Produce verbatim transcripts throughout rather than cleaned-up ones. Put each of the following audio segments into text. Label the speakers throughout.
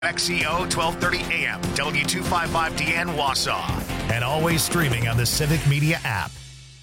Speaker 1: X C O twelve thirty A M, W two fifty-five D N Wausau, and always streaming on the Civic Media app.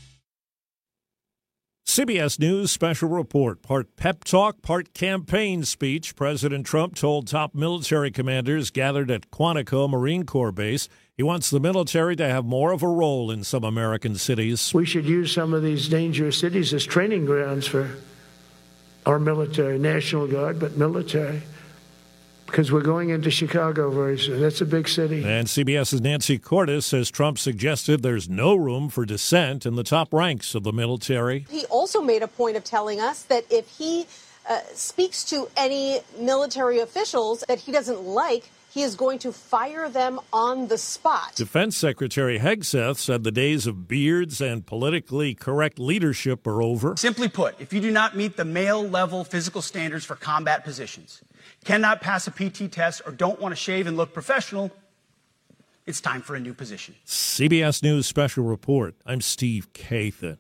Speaker 2: C B S News Special Report. Part pep talk, part campaign speech. President Trump told top military commanders gathered at Quantico Marine Corps Base he wants the military to have more of a role in some American cities.
Speaker 3: We should use some of these dangerous cities as training grounds for our military, National Guard, but military. Because we're going into Chicago very soon. That's a big city.
Speaker 2: And CBS's Nancy Cordes says Trump suggested there's no room for dissent in the top ranks of the military.
Speaker 4: He also made a point of telling us that if he uh, speaks to any military officials that he doesn't like, he is going to fire them on the spot.
Speaker 2: Defense Secretary Hegseth said the days of beards and politically correct leadership are over.
Speaker 5: Simply put, if you do not meet the male-level physical standards for combat positions, cannot pass a P T test, or don't want to shave and look professional, it's time for a new position.
Speaker 2: C B S News Special Report. I'm Steve Kathan.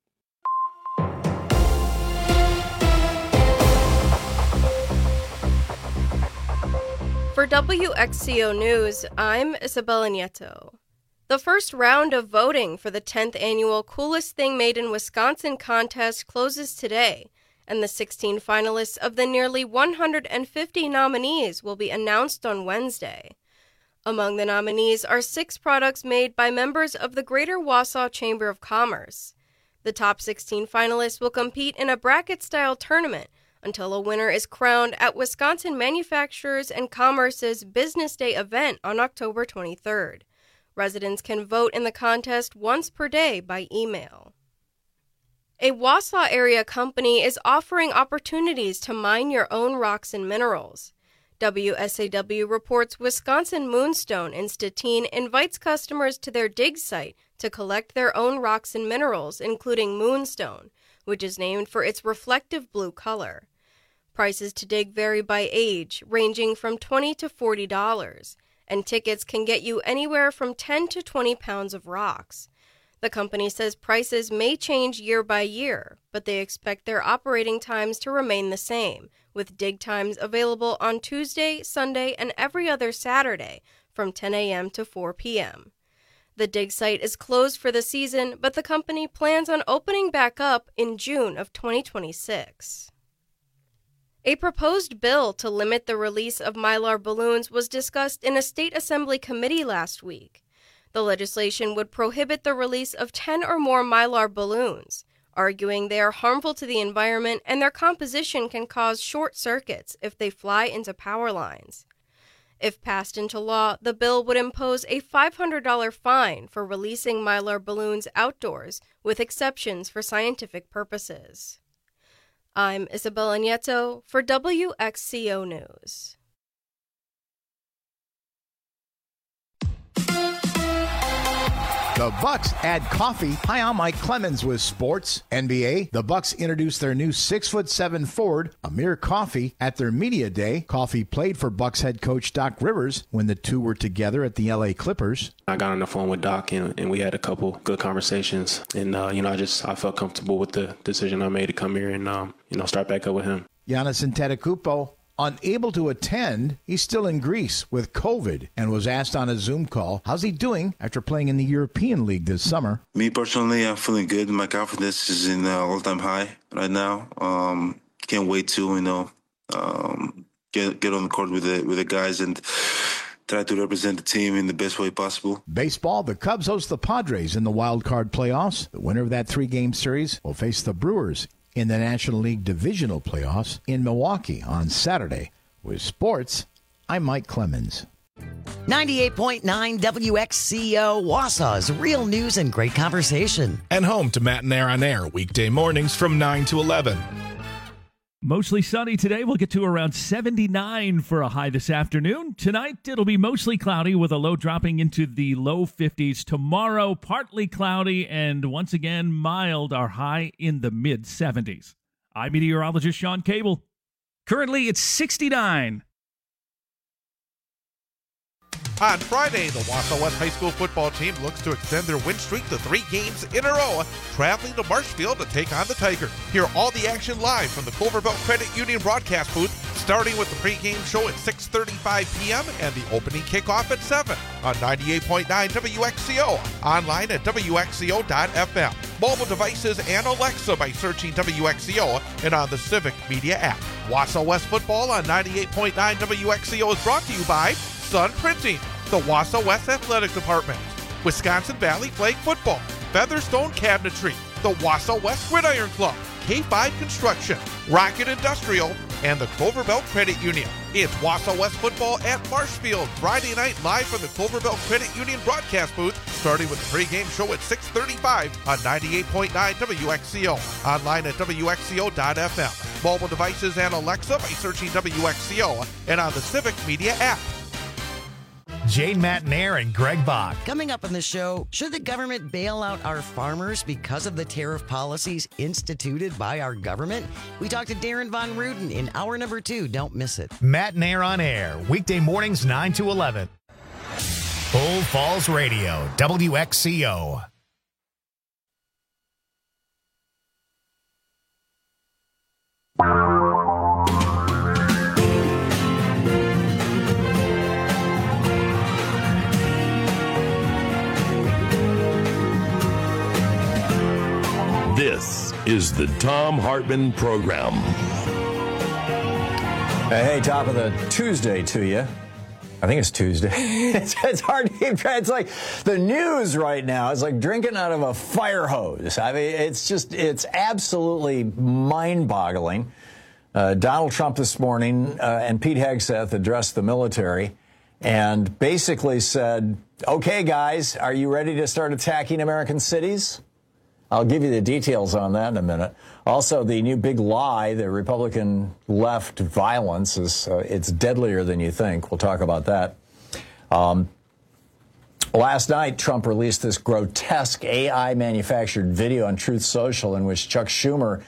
Speaker 6: For W X C O News, I'm Isabella Nieto. The first round of voting for the tenth annual Coolest Thing Made in Wisconsin contest closes today, and the sixteen finalists of the nearly one hundred fifty nominees will be announced on Wednesday. Among the nominees are six products made by members of the Greater Wausau Chamber of Commerce. The top sixteen finalists will compete in a bracket-style tournament until a winner is crowned at Wisconsin Manufacturers and Commerce's Business Day event on October twenty-third. Residents can vote in the contest once per day by email. A Wausau area company is offering opportunities to mine your own rocks and minerals. W S A W reports Wisconsin Moonstone in Stettin invites customers to their dig site to collect their own rocks and minerals, including moonstone, which is named for its reflective blue color. Prices to dig vary by age, ranging from twenty dollars to forty dollars, and tickets can get you anywhere from ten to twenty pounds of rocks. The company says prices may change year by year, but they expect their operating times to remain the same, with dig times available on Tuesday, Sunday, and every other Saturday from ten a.m. to four p.m. The dig site is closed for the season, but the company plans on opening back up in June of twenty twenty-six. A proposed bill to limit the release of Mylar balloons was discussed in a state assembly committee last week. The legislation would prohibit the release of ten or more Mylar balloons, arguing they are harmful to the environment and their composition can cause short circuits if they fly into power lines. If passed into law, the bill would impose a five hundred dollars fine for releasing Mylar balloons outdoors, with exceptions for scientific purposes. I'm Isabella Nieto for W X C O News.
Speaker 7: The Bucks add coffee. Hi, I'm Mike Clemens with sports. N B A, the Bucks introduced their new six foot seven forward, Amir Coffey, at their media day. Coffey played for Bucks head coach Doc Rivers when the two were together at the L A Clippers.
Speaker 8: I got on the phone with Doc, and, and we had a couple good conversations. And, uh, you know, I just I felt comfortable with the decision I made to come here and, um, you know, start back up with him.
Speaker 7: Giannis Antetokounmpo, unable to attend, he's still in Greece with COVID and was asked on a Zoom call, how's he doing after playing in the European League this summer?
Speaker 9: Me personally, I'm feeling good. My confidence is in uh, all-time high right now. Um, can't wait to, you know, um, get get on the court with the with the guys and try to represent the team in the best way possible.
Speaker 7: Baseball, the Cubs host the Padres in the wild card playoffs. The winner of that three-game series will face the Brewers in the National League Divisional Playoffs in Milwaukee on Saturday. With sports, I'm Mike Clemens.
Speaker 10: ninety-eight point nine W X C O, Wausau's real news and great conversation.
Speaker 11: And home to Matt and Air on Air, weekday mornings from nine to eleven.
Speaker 12: Mostly sunny today. We'll get to around seventy-nine for a high this afternoon. Tonight, it'll be mostly cloudy with a low dropping into the low fifties. Tomorrow, partly cloudy and once again mild, our high in the mid-seventies. I'm meteorologist Sean Cable. Currently, it's sixty-nine.
Speaker 13: On Friday, the Wausau West High School football team looks to extend their win streak to three games in a row, traveling to Marshfield to take on the Tigers. Hear all the action live from the Culver Belt Credit Union broadcast booth starting with the pregame show at six thirty-five p.m. and the opening kickoff at seven on ninety-eight point nine W X C O, online at W X C O dot F M, mobile devices and Alexa by searching W X C O, and on the Civic Media app. Wausau West football on ninety-eight point nine W X C O is brought to you by Sun Printing, the Wausau West Athletic Department, Wisconsin Valley Flag Football, Featherstone Cabinetry, the Wausau West Gridiron Club, K five Construction, Rocket Industrial, and the Cloverbelt Credit Union. It's Wausau West football at Marshfield, Friday night live from the Cloverbelt Credit Union broadcast booth, starting with the pregame show at six thirty-five on ninety-eight point nine W X C O, online at W X C O dot F M, mobile devices and Alexa by searching W X C O, and on the Civic Media app.
Speaker 1: Jane Matnair and Greg Bach.
Speaker 10: Coming up on the show, should the government bail out our farmers because of the tariff policies instituted by our government? We talked to Darren Von Ruden in hour number two. Don't miss it.
Speaker 1: Matnair on air, weekday mornings nine to eleven. Bull Falls Radio, W X C O.
Speaker 14: This is the Thom Hartmann Program.
Speaker 15: Hey, top of the Tuesday to you. I think it's Tuesday. it's, it's hard to keep track. It's like the news right now is like drinking out of a fire hose. I mean, it's just, it's absolutely mind-boggling. Uh, Donald Trump this morning uh, and Pete Hegseth addressed the military and basically said, okay, guys, are you ready to start attacking American cities? I'll give you the details on that in a minute. Also, the new big lie, the Republican left violence, is uh, it's deadlier than you think. We'll talk about that. Um, last night, Trump released this grotesque A I-manufactured video on Truth Social in which Chuck Schumer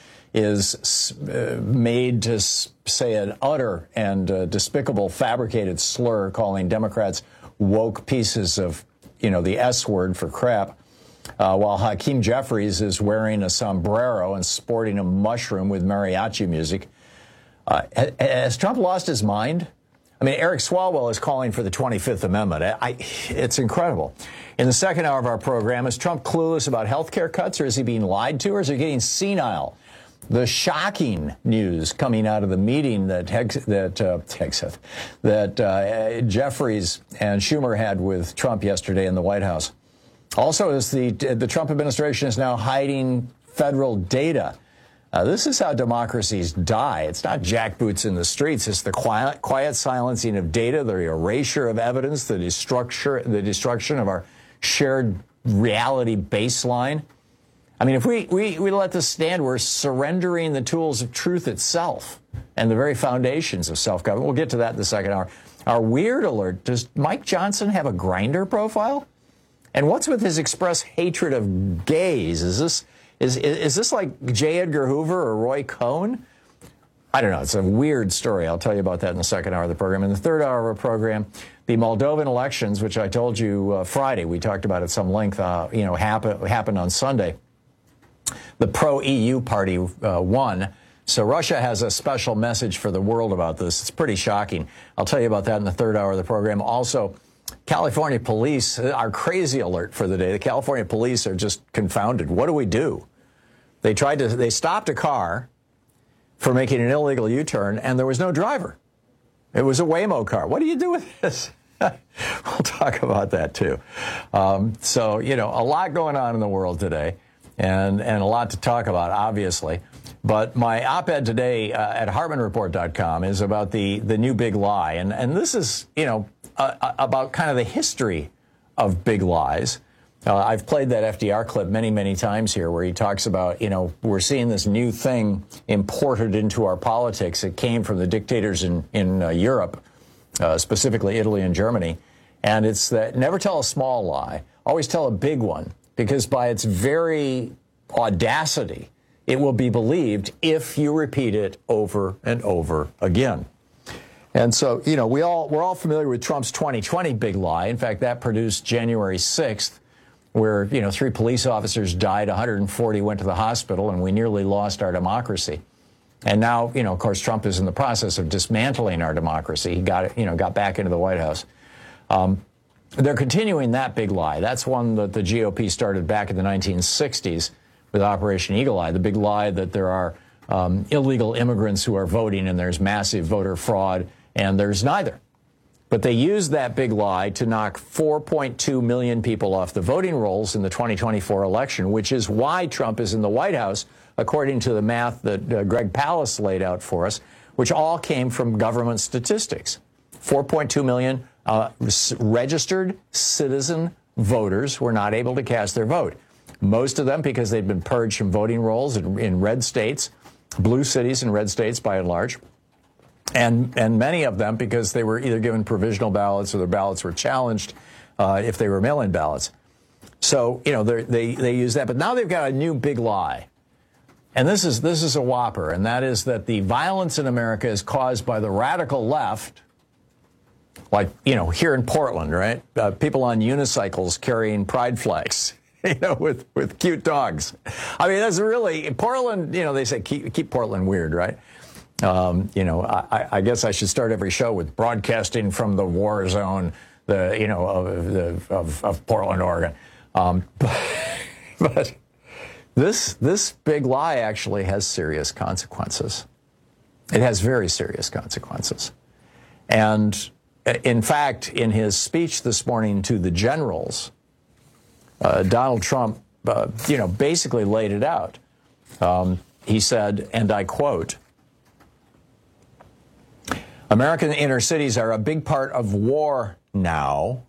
Speaker 15: is uh, made to say an utter and uh, despicable fabricated slur calling Democrats woke pieces of, you know, the S word for crap. Uh, while Hakeem Jeffries is wearing a sombrero and sporting a mushroom with mariachi music. Uh, has Trump lost his mind? I mean, Eric Swalwell is calling for the twenty-fifth Amendment. I, it's incredible. In the second hour of our program, is Trump clueless about health care cuts, or is he being lied to, or is he getting senile? The shocking news coming out of the meeting that Hex, that uh, Hegseth, that uh, Jeffries and Schumer had with Trump yesterday in the White House. Also, is the the Trump administration is now hiding federal data. Uh, this is how democracies die. It's not jackboots in the streets. It's the quiet, quiet silencing of data, the erasure of evidence, the destruction, the destruction of our shared reality baseline. I mean, if we, we, we let this stand, we're surrendering the tools of truth itself and the very foundations of self-government. We'll get to that in the second hour. Our weird alert, does Mike Johnson have a Grindr profile? And what's with his express hatred of gays? Is this is is this like J. Edgar Hoover or Roy Cohn? I don't know. It's a weird story. I'll tell you about that in the second hour of the program. In the third hour of our program, the Moldovan elections, which I told you uh, Friday, we talked about at some length, uh, you know, happen, happened on Sunday. The pro-E U party uh, won. So Russia has a special message for the world about this. It's pretty shocking. I'll tell you about that in the third hour of the program. Also, California police, our crazy alert for the day. The California police are just confounded. What do we do? They tried to, they stopped a car for making an illegal U-turn, and there was no driver. It was a Waymo car. What do you do with this? We'll talk about that, too. Um, so, you know, a lot going on in the world today, and, and a lot to talk about, obviously. But my op-ed today uh, at Hartman Report dot com is about the, the new big lie. And, and this is, you know, Uh, about kind of the history of big lies. Uh, I've played that F D R clip many, many times here where he talks about, you know, we're seeing this new thing imported into our politics. It came from the dictators in, in uh, Europe, uh, specifically Italy and Germany. And it's that never tell a small lie, always tell a big one, because by its very audacity, it will be believed if you repeat it over and over again. And so, you know, we all, we're all familiar with Trump's twenty twenty big lie. In fact, that produced January sixth, where, you know, three police officers died, one hundred forty went to the hospital, and we nearly lost our democracy. And now, you know, of course, Trump is in the process of dismantling our democracy. He got it, you know, got back into the White House. Um, they're continuing that big lie. That's one that the G O P started back in the nineteen sixties with Operation Eagle Eye, the big lie that there are um, illegal immigrants who are voting and there's massive voter fraud, and there's neither. But they used that big lie to knock four point two million people off the voting rolls in the twenty twenty-four election, which is why Trump is in the White House, according to the math that uh, Greg Palast laid out for us, which all came from government statistics. four point two million uh, registered citizen voters were not able to cast their vote. Most of them because they'd been purged from voting rolls in, in red states, blue cities in red states by and large. And and many of them because they were either given provisional ballots or their ballots were challenged uh, if they were mail-in ballots. So, you know, they they use that. But now they've got a new big lie. And this is this is a whopper, and that is that the violence in America is caused by the radical left, like, you know, here in Portland, right? Uh, people on unicycles carrying pride flags, you know, with, with cute dogs. I mean, that's really, Portland, you know, they say keep, keep Portland weird, right? Um, you know, I, I guess I should start every show with broadcasting from the war zone, the, you know, of, the, of, of Portland, Oregon. Um, but, but this, this big lie actually has serious consequences. It has very serious consequences. And in fact, in his speech this morning to the generals, uh, Donald Trump, uh, you know, basically laid it out. Um, he said, and I quote, "American inner cities are a big part of war now."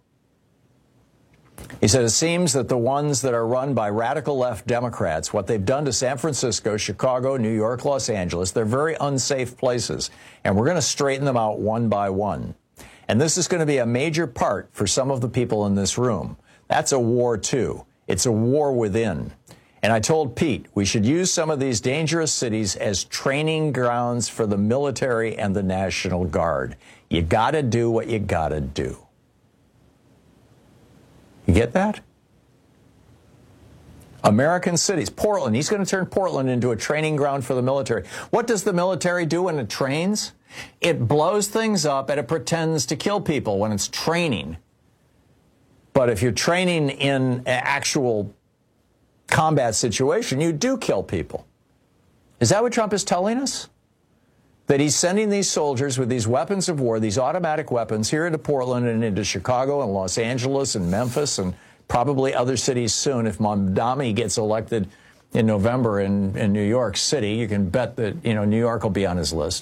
Speaker 15: He said, "It seems that the ones that are run by radical left Democrats, what they've done to San Francisco, Chicago, New York, Los Angeles, they're very unsafe places, and we're going to straighten them out one by one. And this is going to be a major part for some of the people in this room. That's a war, too. It's a war within. And I told Pete, we should use some of these dangerous cities as training grounds for the military and the National Guard. You got to do what you got to do." You get that? American cities. Portland. He's going to turn Portland into a training ground for the military. What does the military do when it trains? It blows things up and it pretends to kill people when it's training. But if you're training in an actual combat situation, you do kill people. Is that what Trump is telling us? That he's sending these soldiers with these weapons of war, these automatic weapons, here into Portland and into Chicago and Los Angeles and Memphis and probably other cities soon. If Mamdani gets elected in November in, in New York City, you can bet that, you know, New York will be on his list.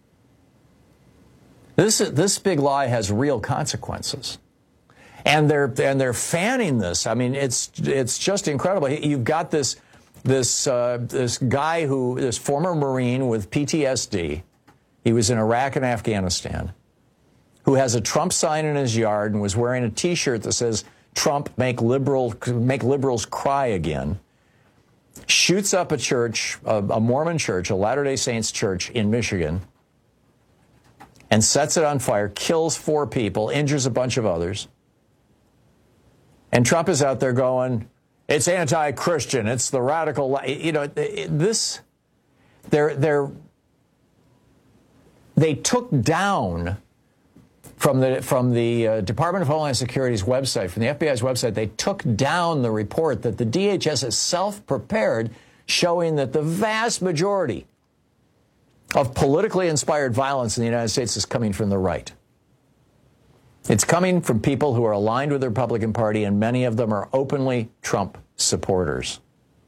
Speaker 15: This, this big lie has real consequences. And they're and they're fanning this. I mean, it's it's just incredible. You've got this this uh, this guy who this former Marine with P T S D. He was in Iraq and Afghanistan, who has a Trump sign in his yard and was wearing a T-shirt that says "Trump make liberal make liberals cry again." Shoots up a church, a, a Mormon church, a Latter-day Saints church in Michigan, and sets it on fire. Kills four people, injures a bunch of others. And Trump is out there going, it's anti-Christian, it's the radical, you know, this, they're, they're, they took down from the, from the uh, Department of Homeland Security's website, from the F B I's website, they took down the report that the D H S itself prepared showing that the vast majority of politically inspired violence in the United States is coming from the right. It's coming from people who are aligned with the Republican Party, and many of them are openly Trump supporters.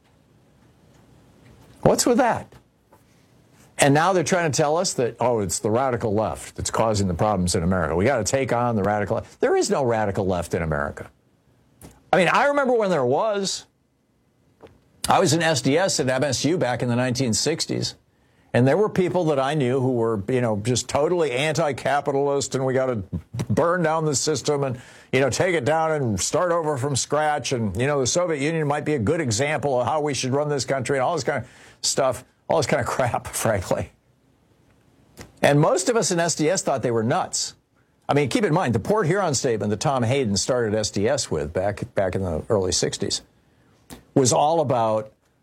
Speaker 15: What's with that? And now they're trying to tell us that, oh, it's the radical left that's causing the problems in America. We got to take on the radical left. There is no radical left in America. I mean, I remember when there was. I was in S D S at M S U back in the nineteen sixties. And there were people that I knew who were, you know, just totally anti-capitalist, and we got to burn down the system and, you know, take it down and start over from scratch. And, you know, the Soviet Union might be a good example of how we should run this country and all this kind of stuff, all this kind of crap, frankly. And most of us in S D S thought they were nuts. I mean, keep in mind, the Port Huron statement that Tom Hayden started S D S with back, back in the early sixties was all about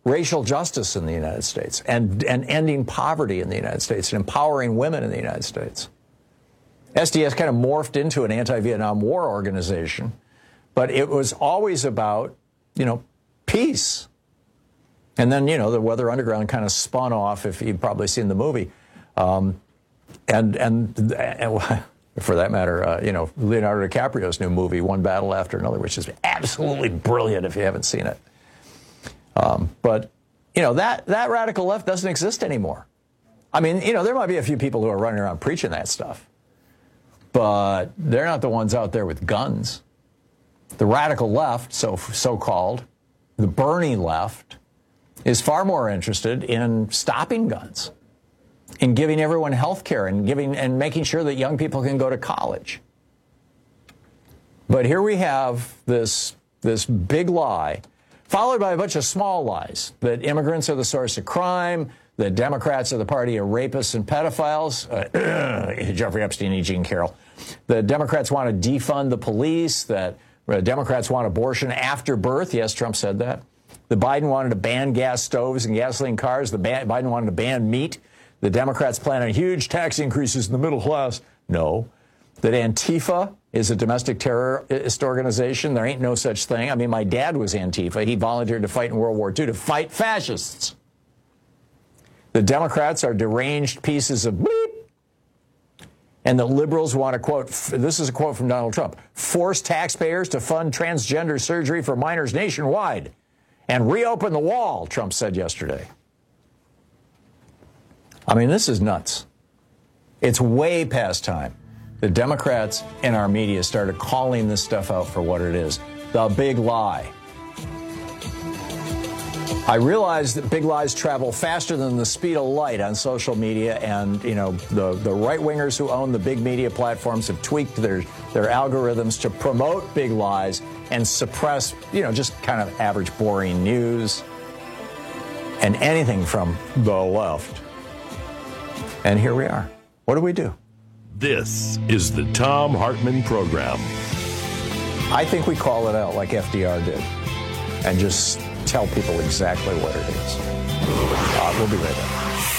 Speaker 15: racial justice in the United States and, and ending poverty in the United States and empowering women in the United States. S D S kind of morphed into an anti-Vietnam War organization, but it was always about, you know, peace. And then, you know, the Weather Underground kind of spun off, if you've probably seen the movie. Um, and, and, and for that matter, uh, you know, Leonardo DiCaprio's new movie, One Battle After Another, which is absolutely brilliant if you haven't seen it. Um, but, you know, that, that radical left doesn't exist anymore. I mean, you know, there might be a few people who are running around preaching that stuff, but they're not the ones out there with guns. The radical left, so so-called, the Bernie left, is far more interested in stopping guns, in giving everyone health care and giving and making sure that young people can go to college. But here we have this, this big lie, followed by a bunch of small lies, that immigrants are the source of crime, that Democrats are the party of rapists and pedophiles, uh, Jeffrey Epstein and Jean Carroll. The Democrats want to defund the police, that uh, Democrats want abortion after birth. Yes, Trump said that. The Biden wanted to ban gas stoves and gasoline cars. The ba- Biden wanted to ban meat. The Democrats plan on huge tax increases in the middle class. No. That Antifa is a domestic terrorist organization. There ain't no such thing. I mean, my dad was Antifa. He volunteered to fight in World War Two to fight fascists. The Democrats are deranged pieces of bleep. And the liberals want to quote, this is a quote from Donald Trump, force taxpayers to fund transgender surgery for minors nationwide and reopen the wall, Trump said yesterday. I mean, this is nuts. It's way past time. The Democrats and our media started calling this stuff out for what it is. The big lie. I realize that big lies travel faster than the speed of light on social media, and, you know, the, the right-wingers who own the big media platforms have tweaked their, their algorithms to promote big lies and suppress, you know, just kind of average, boring news and anything from the left. And here we are. What do we do?
Speaker 14: This is the Thom Hartmann Program.
Speaker 15: I think we call it out like F D R did and just tell people exactly what it is. Uh, we'll be right back.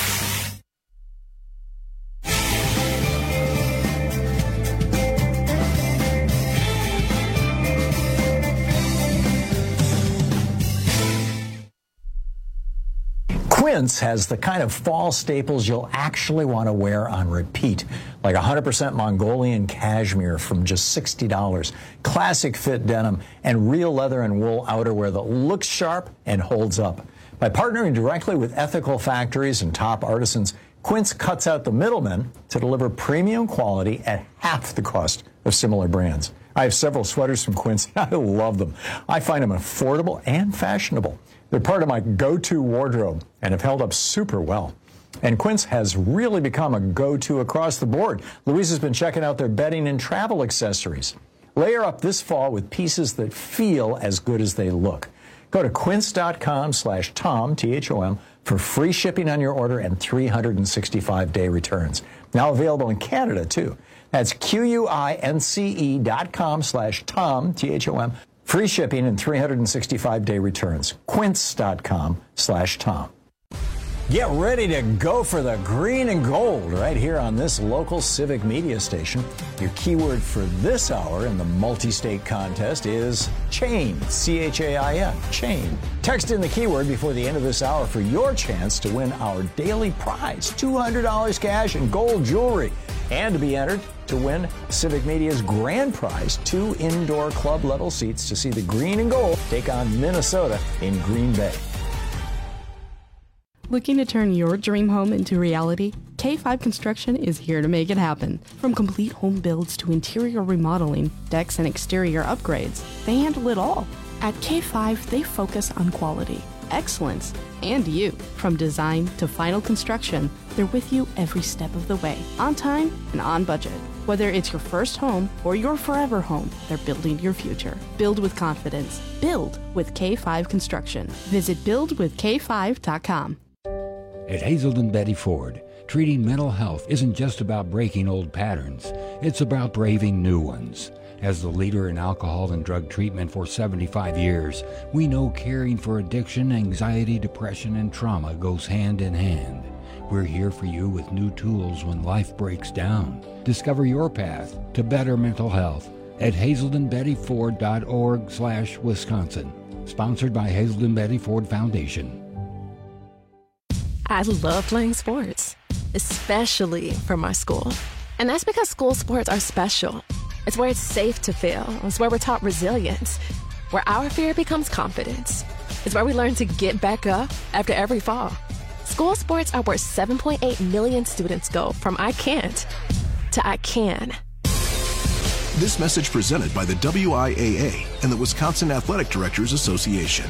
Speaker 15: Quince has the kind of fall staples you'll actually want to wear on repeat, like one hundred percent Mongolian cashmere from just sixty dollars, classic fit denim, and real leather and wool outerwear that looks sharp and holds up. By partnering directly with ethical factories and top artisans, Quince cuts out the middlemen to deliver premium quality at half the cost of similar brands. I have several sweaters from Quince. I love them. I find them affordable and fashionable. They're part of my go-to wardrobe and have held up super well. And Quince has really become a go-to across the board. Louise has been checking out their bedding and travel accessories. Layer up this fall with pieces that feel as good as they look. Go to quince.com slash Tom, T H O M, for free shipping on your order and three hundred sixty-five day returns. Now available in Canada, too. That's Q-U-I-N-C-E dot com slash Tom, T H O M. Free shipping and three hundred sixty-five day returns. Quince.com slash Tom. Get ready to go for the green and gold right here on this local civic media station. Your keyword for this hour in the multi-state contest is chain, C H A I N, chain. Text in the keyword before the end of this hour for your chance to win our daily prize, two hundred dollars cash and gold jewelry, and to be entered to win Civic Media's grand prize, two indoor club level seats to see the green and gold take on Minnesota in Green Bay.
Speaker 16: Looking to turn your dream home into reality? K five Construction is here to make it happen. From complete home builds to interior remodeling, decks and exterior upgrades, they handle it all. At K five, they focus on quality, excellence, and you. From design to final construction, they're with you every step of the way, on time and on budget. Whether it's your first home or your forever home, they're building your future. Build with confidence. Build with K five Construction. Visit build with K five dot com.
Speaker 17: At Hazelden Betty Ford, treating mental health isn't just about breaking old patterns. It's about braving new ones. As the leader in alcohol and drug treatment for seventy-five years, we know caring for addiction, anxiety, depression, and trauma goes hand in hand. We're here for you with new tools when life breaks down. Discover your path to better mental health at hazelden betty ford dot org slash Wisconsin. Sponsored by Hazelden Betty Ford Foundation.
Speaker 18: I love playing sports, especially for my school. And that's because school sports are special. It's where it's safe to fail. It's where we're taught resilience, where our fear becomes confidence. It's where we learn to get back up after every fall. School sports are where seven point eight million students go from I can't to I can.
Speaker 19: This message presented by the W I A A and the Wisconsin Athletic Directors Association.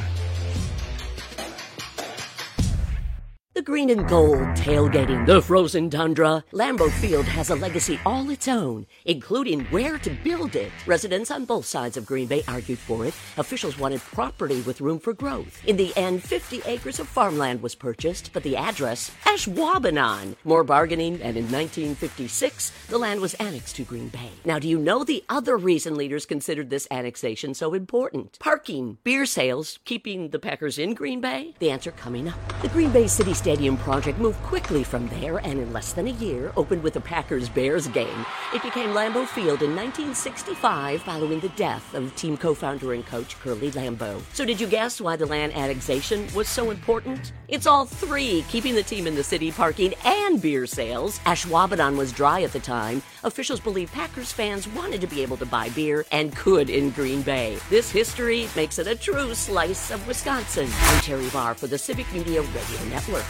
Speaker 20: The green and gold tailgating the frozen tundra. Lambeau Field has a legacy all its own, including where to build it. Residents on both sides of Green Bay argued for it. Officials wanted property with room for growth. In the end, fifty acres of farmland was purchased, but the address, Ashwaubenon. More bargaining, and in nineteen fifty-six, the land was annexed to Green Bay. Now, do you know the other reason leaders considered this annexation so important? Parking, beer sales, keeping the Packers in Green Bay? The answer coming up. The Green Bay City Stadium project moved quickly from there and in less than a year opened with a Packers-Bears game. It became Lambeau Field in nineteen sixty-five following the death of team co-founder and coach Curly Lambeau. So did you guess why the land annexation was so important? It's all three, keeping the team in the city, parking, and beer sales. Ashwaubenon was dry at the time. Officials believe Packers fans wanted to be able to buy beer and could in Green Bay. This history makes it a true slice of Wisconsin. I'm Terry Barr for the Civic Media Radio Network.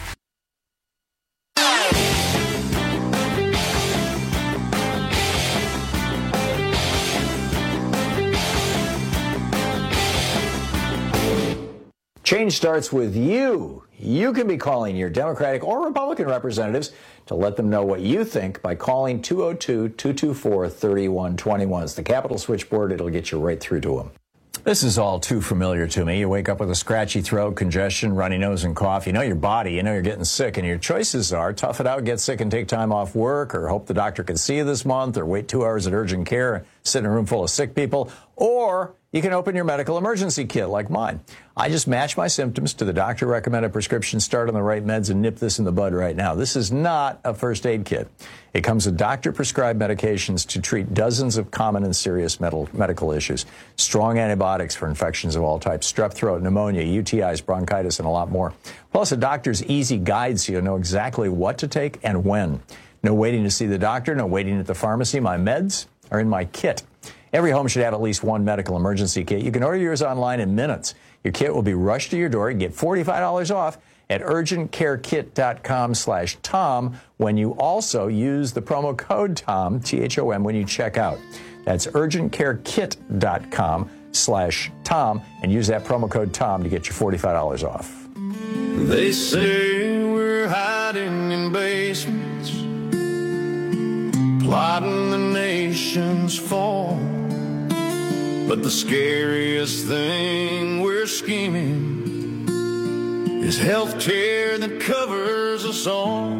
Speaker 15: Change starts with you. You can be calling your Democratic or Republican representatives to let them know what you think by calling two oh two, two two four, three one two one. It's the Capitol switchboard. It'll get you right through to them. This is all too familiar to me. You wake up with a scratchy throat, congestion, runny nose, and cough. You know your body. You know you're getting sick. And your choices are tough it out, get sick, and take time off work, or hope the doctor can see you this month, or wait two hours at urgent care and sit in a room full of sick people, or you can open your medical emergency kit like mine. I just match my symptoms to the doctor-recommended prescription, start on the right meds, and nip this in the bud right now. This is not a first aid kit. It comes with doctor-prescribed medications to treat dozens of common and serious medical issues. Strong antibiotics for infections of all types, strep throat, pneumonia, U T Is, bronchitis, and a lot more. Plus a doctor's easy guide so you'll know exactly what to take and when. No waiting to see the doctor, no waiting at the pharmacy. My meds are in my kit. Every home should have at least one medical emergency kit. You can order yours online in minutes. Your kit will be rushed to your door. You get forty-five dollars off at urgentcarekit.com slash Tom when you also use the promo code Tom, T H O M, when you check out. That's urgentcarekit.com slash Tom and use that promo code Tom to get your forty-five dollars off.
Speaker 21: They say we're hiding in basements, plotting the nation's fall. But the scariest thing we're scheming is healthcare that covers us all.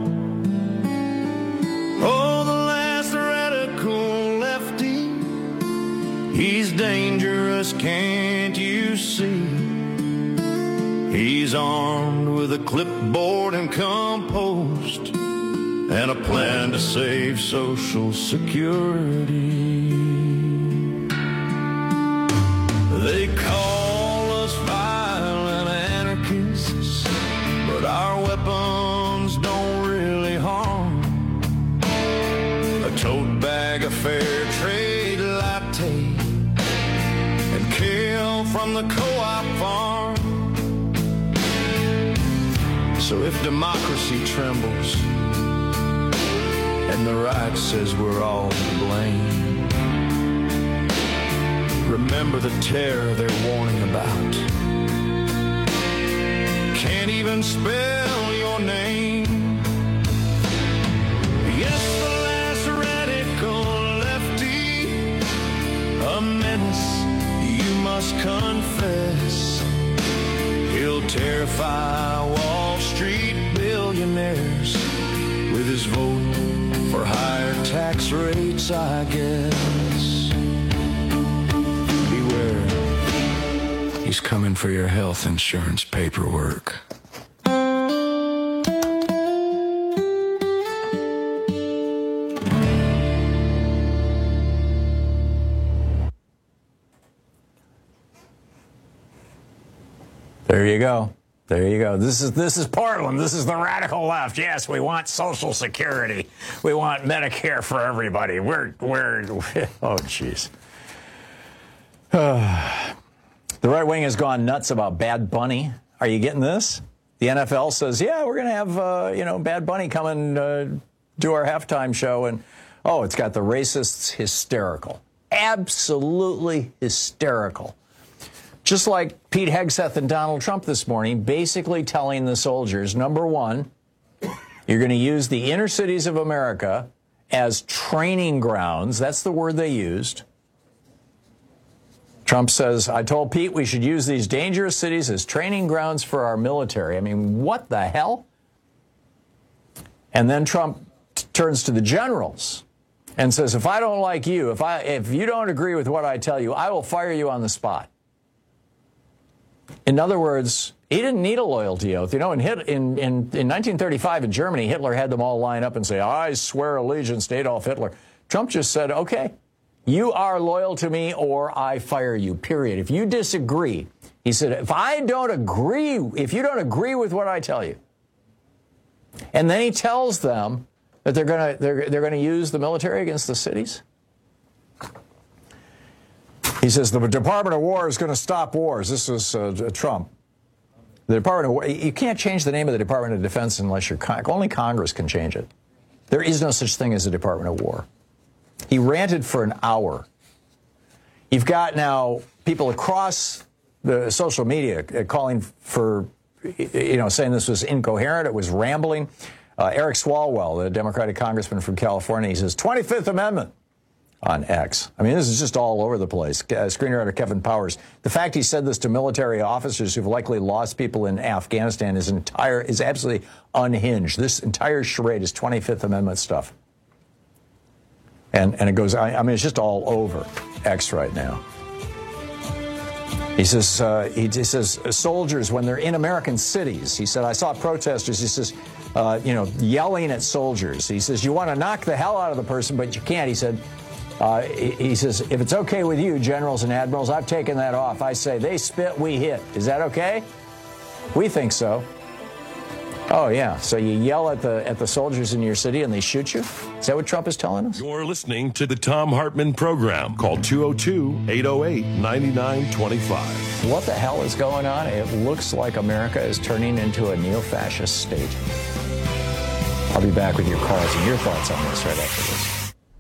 Speaker 21: Oh, the last radical lefty, he's dangerous, can't you see? He's armed with a clipboard and compost and a plan to save Social Security. They call us violent anarchists, but our weapons don't really harm. A tote bag of fair trade latte and kale from the co-op farm. So if democracy trembles and the right says we're all to blame, remember the terror they're warning about. Can't even spell your name. Yes, the last radical lefty, a menace you must confess. He'll terrify Wall Street billionaires with his vote for higher tax rates, I guess.
Speaker 17: He's coming for your health insurance paperwork.
Speaker 15: There you go. There you go. This is this is Portland. This is the radical left. Yes, we want Social Security. We want Medicare for everybody. We're we're oh jeez. Uh, the right wing has gone nuts about Bad Bunny. Are you getting this? The N F L says, yeah, we're going to have uh, you know Bad Bunny come and uh, do our halftime show, and oh, it's got the racists hysterical, absolutely hysterical. Just like Pete Hegseth and Donald Trump this morning, basically telling the soldiers, number one, you're going to use the inner cities of America as training grounds. That's the word they used. Trump says, I told Pete we should use these dangerous cities as training grounds for our military. I mean, what the hell? And then Trump t- turns to the generals and says, if I don't like you, if I if you don't agree with what I tell you, I will fire you on the spot. In other words, he didn't need a loyalty oath. You know, in, in, in, in nineteen thirty-five in Germany, Hitler had them all line up and say, I swear allegiance to Adolf Hitler. Trump just said, okay, you are loyal to me or I fire you, period. If you disagree, he said, if I don't agree, if you don't agree with what I tell you. And then he tells them that they're going to they're, they're going to use the military against the cities. He says the Department of War is going to stop wars. This was uh, Trump. The Department of War, you can't change the name of the Department of Defense unless you're, con- only Congress can change it. There is no such thing as a Department of War. He ranted for an hour. You've got now people across the social media calling for, you know, saying this was incoherent, it was rambling. Uh, Eric Swalwell, the Democratic congressman from California, he says, twenty-fifth Amendment. On X. I mean, this is just all over the place. Uh, screenwriter Kevin Powers. The fact he said this to military officers who've likely lost people in Afghanistan is entire is absolutely unhinged. This entire charade is twenty-fifth Amendment stuff. And and it goes, I, I mean, it's just all over X right now. He says, uh, he, he says, soldiers, when they're in American cities, he said, I saw protesters, he says, uh, you know, yelling at soldiers. He says, you want to knock the hell out of the person, but you can't. He said, Uh, he says, if it's okay with you, generals and admirals, I've taken that off. I say, they spit, we hit. Is that okay? We think so. Oh, yeah. So you yell at the at the soldiers in your city and they shoot you? Is that what Trump is telling us?
Speaker 14: You're listening to the Thom Hartmann Program. Call two oh two, eight oh eight, nine nine two five.
Speaker 15: What the hell is going on? It looks like America is turning into a neo-fascist state. I'll be back with your calls and your thoughts on this right after this.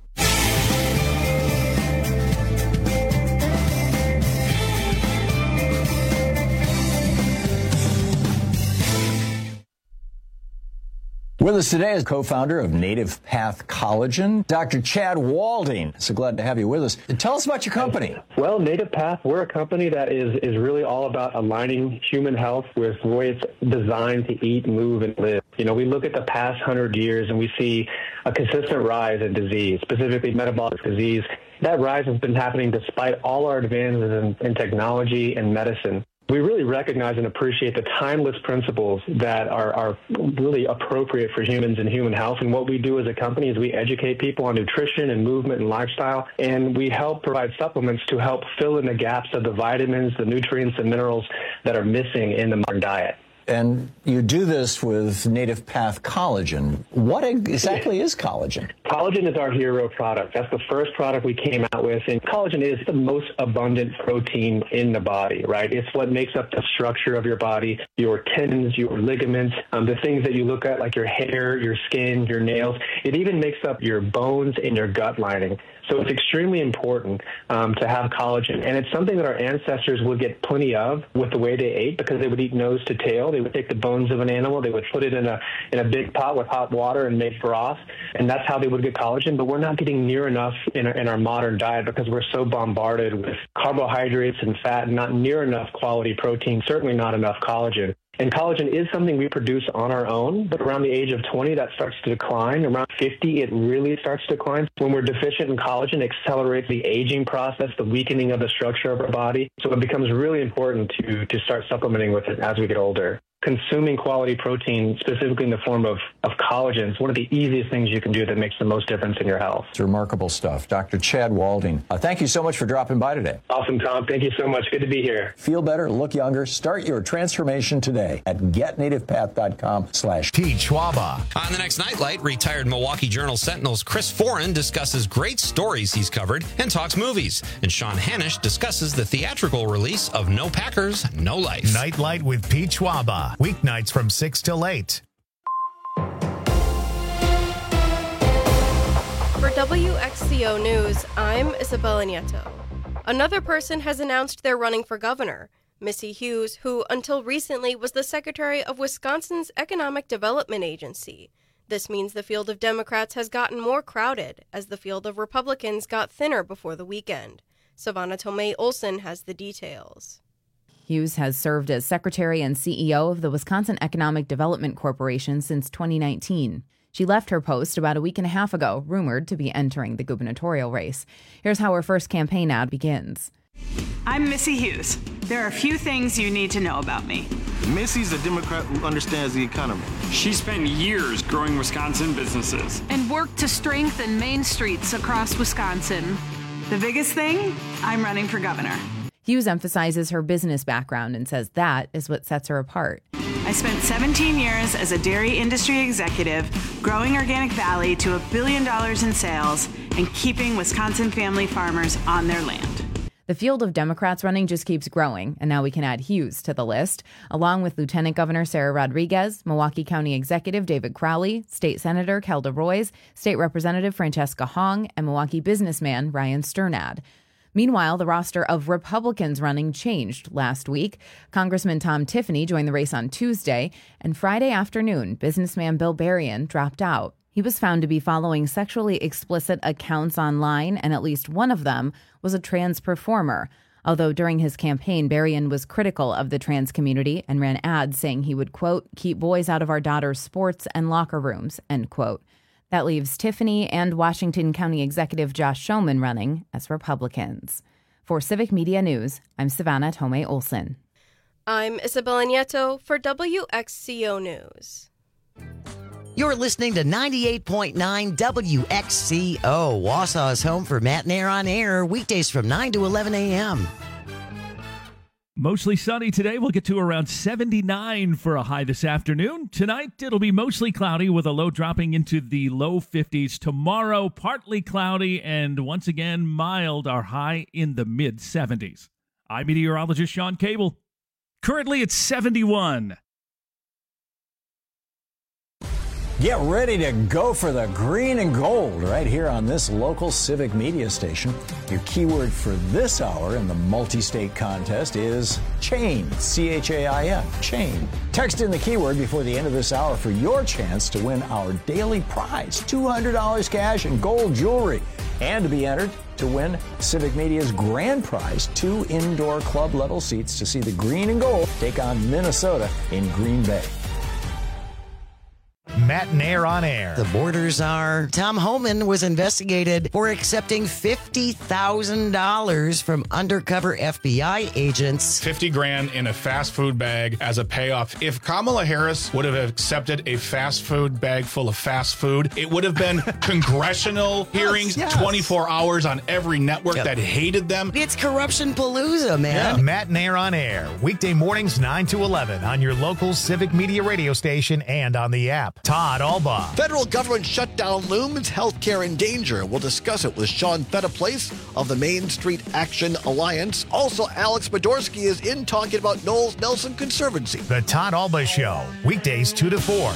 Speaker 15: With us today is co-founder of Native Path Collagen, Doctor Chad Walding. So glad to have you with us. Tell us about your company.
Speaker 3: Well, Native Path, we're a company that is, is really all about aligning human health with the way it's designed to eat, move, and live. You know, we look at the past hundred years and we see a consistent rise in disease, specifically metabolic disease. That rise has been happening despite all our advances in, in technology and medicine. We really recognize and appreciate the timeless principles that are, are really appropriate for humans and human health. And what we do as a company is we educate people on nutrition and movement and lifestyle, and we help provide supplements to help fill in the gaps of the vitamins, the nutrients, and minerals that are missing in the modern diet.
Speaker 15: And you do this with Native Path Collagen. What exactly is collagen?
Speaker 3: Collagen is our hero product. That's the first product we came out with. And collagen is the most abundant protein in the body, right? It's what makes up the structure of your body, your tendons, your ligaments, um, the things that you look at like your hair, your skin, your nails. It even makes up your bones and your gut lining. So it's extremely important um, to have collagen. And it's something that our ancestors would get plenty of with the way they ate, because they would eat nose to tail. They would take the bones of an animal, they would put it in a in a big pot with hot water and make broth. And that's how they would get collagen. But we're not getting near enough in our, in our modern diet because we're so bombarded with carbohydrates and fat, and not near enough quality protein, certainly not enough collagen. And collagen is something we produce on our own, but around the age of twenty, that starts to decline. Around fifty, it really starts to decline. When we're deficient in collagen, it accelerates the aging process, the weakening of the structure of our body. So it becomes really important to, to start supplementing with it as we get older. Consuming quality protein, specifically in the form of, of collagen, is one of the easiest things you can do that makes the most difference in your health.
Speaker 15: It's remarkable stuff. Doctor Chad Walding, uh, thank you so much for dropping by today.
Speaker 3: Awesome, Tom. Thank you so much. Good to be here.
Speaker 15: Feel better, look younger. Start your transformation today at getnativepath.com slash
Speaker 1: Pete Schwaba.
Speaker 4: On the next Nightlight, retired Milwaukee Journal Sentinel's Chris Foran discusses great stories he's covered and talks movies. And Sean Hanish discusses the theatrical release of No Packers, No Life.
Speaker 1: Nightlight with Pete Schwaba. Weeknights from six till eight.
Speaker 6: For W X C O News, I'm Isabella Nieto. Another person has announced they're running for governor. Missy Hughes, who until recently was the secretary of Wisconsin's Economic Development Agency. This means the field of Democrats has gotten more crowded as the field of Republicans got thinner before the weekend. Savannah Tomei Olson has the details.
Speaker 22: Hughes has served as secretary and C E O of the Wisconsin Economic Development Corporation since twenty nineteen. She left her post about a week and a half ago, rumored to be entering the gubernatorial race. Here's how her first campaign ad begins.
Speaker 23: I'm Missy Hughes. There are a few things you need to know about me.
Speaker 24: Missy's a Democrat who understands the economy.
Speaker 25: She spent years growing Wisconsin businesses
Speaker 23: and worked to strengthen main streets across Wisconsin. The biggest thing? I'm running for governor.
Speaker 22: Hughes emphasizes her business background and says that is what sets her apart.
Speaker 23: I spent seventeen years as a dairy industry executive, growing Organic Valley to a billion dollars in sales and keeping Wisconsin family farmers on their land.
Speaker 22: The field of Democrats running just keeps growing, and now we can add Hughes to the list, along with Lieutenant Governor Sarah Rodriguez, Milwaukee County Executive David Crowley, State Senator Kelda Roys, State Representative Francesca Hong, and Milwaukee businessman Ryan Sternad. Meanwhile, the roster of Republicans running changed last week. Congressman Tom Tiffany joined the race on Tuesday, and Friday afternoon, businessman Bill Berrien dropped out. He was found to be following sexually explicit accounts online, and at least one of them was a trans performer. Although during his campaign, Berrien was critical of the trans community and ran ads saying he would, quote, keep boys out of our daughters' sports and locker rooms, end quote. That leaves Tiffany and Washington County Executive Josh Schoeman running as Republicans. For Civic Media News, I'm Savannah Tomei Olson.
Speaker 6: I'm Isabella Nieto for W X C O News.
Speaker 10: You're listening to ninety-eight point nine W X C O, Wausau's home for Matt and Air on Air, weekdays from nine to eleven a.m.
Speaker 12: Mostly sunny today. We'll get to around seventy-nine for a high this afternoon. Tonight, it'll be mostly cloudy with a low dropping into the low fifties. Tomorrow, partly cloudy and once again mild, our high in the mid seventies. I'm meteorologist Sean Cable. Currently, it's seventy-one.
Speaker 15: Get ready to go for the green and gold right here on this local civic media station. Your keyword for this hour in the multi-state contest is chain, C H A I N, chain. Text in the keyword before the end of this hour for your chance to win our daily prize, two hundred dollars cash and gold jewelry, and to be entered to win Civic Media's grand prize, two indoor club-level seats to see the green and gold take on Minnesota in Green Bay.
Speaker 1: Matt and Air on Air.
Speaker 10: The borders are. Tom Homan was investigated for accepting fifty thousand dollars from undercover F B I agents.
Speaker 11: fifty grand in a fast food bag as a payoff. If Kamala Harris would have accepted a fast food bag full of fast food, it would have been congressional hearings,
Speaker 10: yes, yes.
Speaker 11: twenty-four hours on every network yep. that hated them.
Speaker 10: It's corruption palooza, man.
Speaker 1: Yeah. Matt and Air on Air. Weekday mornings nine to eleven on your local Civic Media radio station and on the app. Todd Alba.
Speaker 26: Federal government shutdown looms, healthcare in danger. We'll discuss it with Sean Fettaplace of the Main Street Action Alliance. Also, Alex Podorsky is in talking about Knowles Nelson Conservancy.
Speaker 1: The Todd Alba Show, weekdays two to four.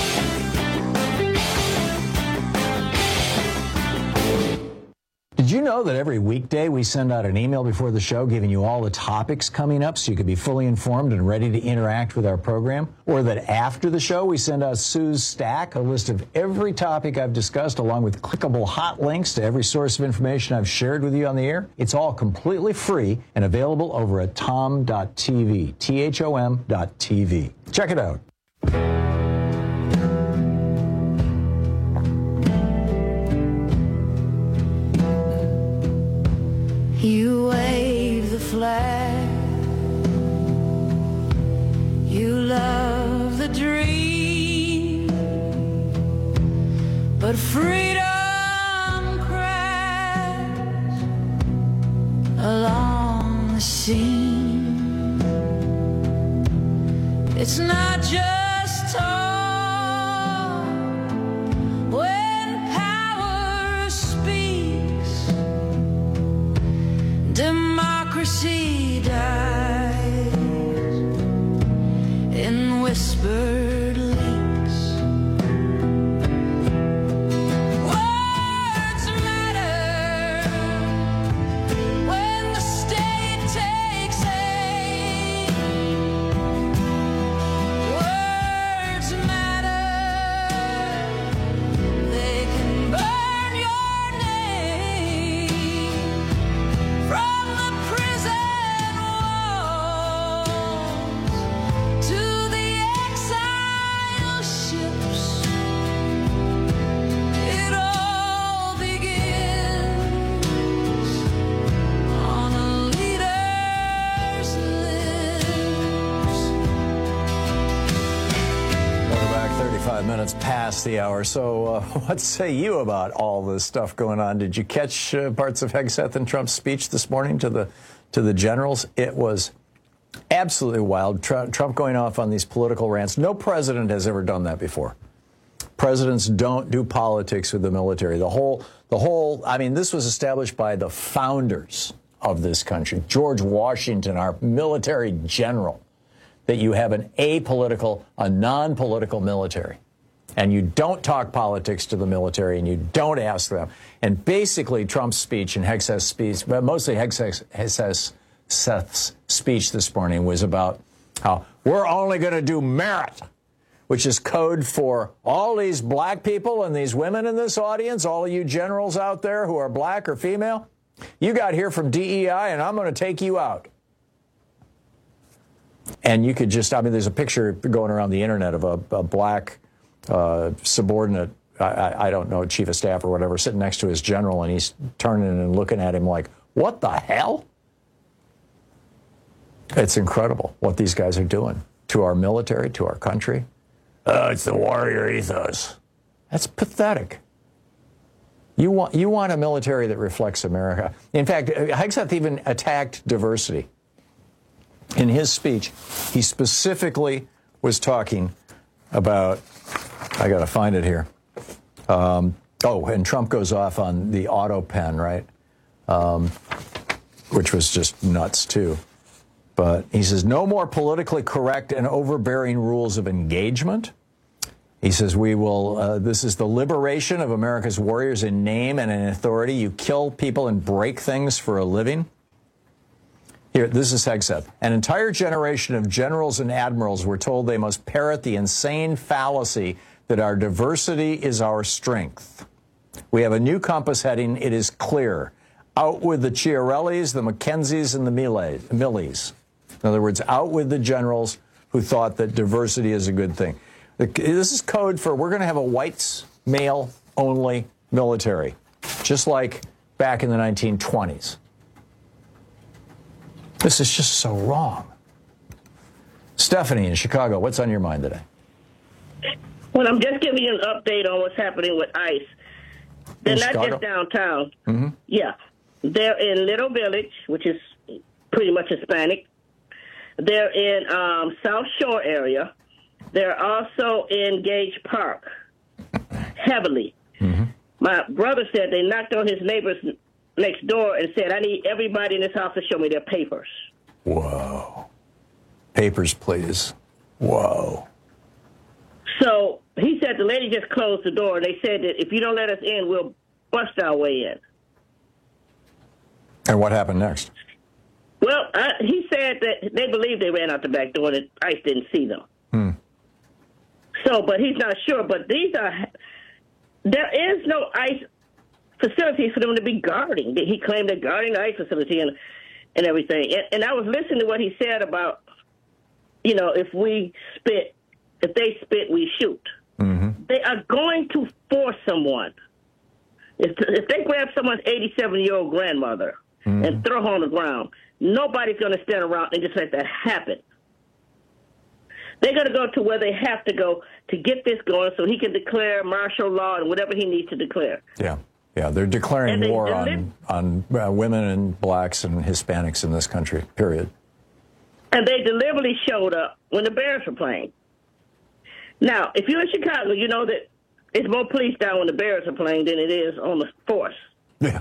Speaker 15: Did you know know that every weekday we send out an email before the show giving you all the topics coming up so you can be fully informed and ready to interact with our program? Or that after the show we send out Sue's Stack, a list of every topic I've discussed along with clickable hot links to every source of information I've shared with you on the air? It's all completely free and available over at tom dot t v, T H O M dot T V. Check it out.
Speaker 2: You wave the flag. You love the dream. But freedom cries along the seam. It's not just talk when power speaks. Democracy dies in whispered leaks. Words matter when the state takes aim. Words matter, they can burn your name from the prison walls to the exile ships. It all begins on a leader's lips.
Speaker 15: Welcome back. thirty-five minutes past the hour. So uh, what say you about all this stuff going on? Did you catch uh, parts of Hegseth and Trump's speech this morning to the to the generals? It was absolutely wild. Tr- Trump going off on these political rants. No president has ever done that before. Presidents don't do politics with the military. The whole, the whole, I mean, this was established by the founders of this country. George Washington, our military general, that you have an apolitical, a non-political military. And you don't talk politics to the military, and you don't ask them. And basically, Trump's speech and Hegseth's speech, but mostly Hegseth's Seth's speech this morning was about how we're only going to do merit, which is code for all these black people and these women in this audience, all of you generals out there who are black or female. You got here from D E I, and I'm going to take you out. And you could just, I mean, there's a picture going around the internet of a, a black uh, subordinate, I, I don't know, chief of staff or whatever, sitting next to his general, and he's turning and looking at him like, what the hell? It's incredible what these guys are doing to our military, to our country. Oh, it's the warrior ethos. That's pathetic. You want, you want a military that reflects America. In fact, Hegseth even attacked diversity. In his speech, he specifically was talking about, I got to find it here. Um, oh, and Trump goes off on the auto pen, right? Um, which was just nuts, too. But he says, no more politically correct and overbearing rules of engagement. He says, we will, uh, this is the liberation of America's warriors in name and in authority. You kill people and break things for a living. Here, this is Hegseth. An entire generation of generals and admirals were told they must parrot the insane fallacy that our diversity is our strength. We have a new compass heading. It is clear. Out with the Chiarellis, the McKenzies, and the Millies. In other words, out with the generals who thought that diversity is a good thing. This is code for we're going to have a whites, male-only military, just like back in the nineteen twenties. This is just so wrong. Stephanie in Chicago, what's on your mind today?
Speaker 5: Well, I'm just giving you an update on what's happening with ICE. They're
Speaker 15: in
Speaker 5: not
Speaker 15: Chicago?
Speaker 5: just downtown.
Speaker 15: Mm-hmm.
Speaker 5: Yeah. They're in Little Village, which is pretty much Hispanic. They're in um, South Shore area. They're also in Gage Park, heavily.
Speaker 15: Mm-hmm.
Speaker 5: My brother said they knocked on his neighbors next door and said, I need everybody in this house to show me their papers.
Speaker 15: Whoa. Papers, please. Whoa.
Speaker 5: So he said the lady just closed the door, and they said that if you don't let us in, we'll bust our way in.
Speaker 15: And what happened next?
Speaker 5: Well, uh, he said that they believe they ran out the back door and ICE didn't see them.
Speaker 15: Hmm.
Speaker 5: So, but he's not sure. But these are, there is no ICE facilities for them to be guarding. He claimed they're guarding the ICE facility and, and everything. And, and I was listening to what he said about, you know, if we spit, if they spit, we shoot.
Speaker 15: Mm-hmm.
Speaker 5: They are going to force someone. If, if they grab someone's eighty-seven-year-old grandmother mm-hmm. and throw her on the ground, nobody's going to stand around and just let that happen. They're going to go to where they have to go to get this going so he can declare martial law and whatever he needs to declare.
Speaker 15: Yeah, yeah, they're declaring
Speaker 5: they,
Speaker 15: war on, on uh, women and blacks and Hispanics in this country, period.
Speaker 5: And they deliberately showed up when the Bears were playing. Now, if you're in Chicago, you know that it's more police down when the Bears are playing than it is on the force.
Speaker 15: Yeah.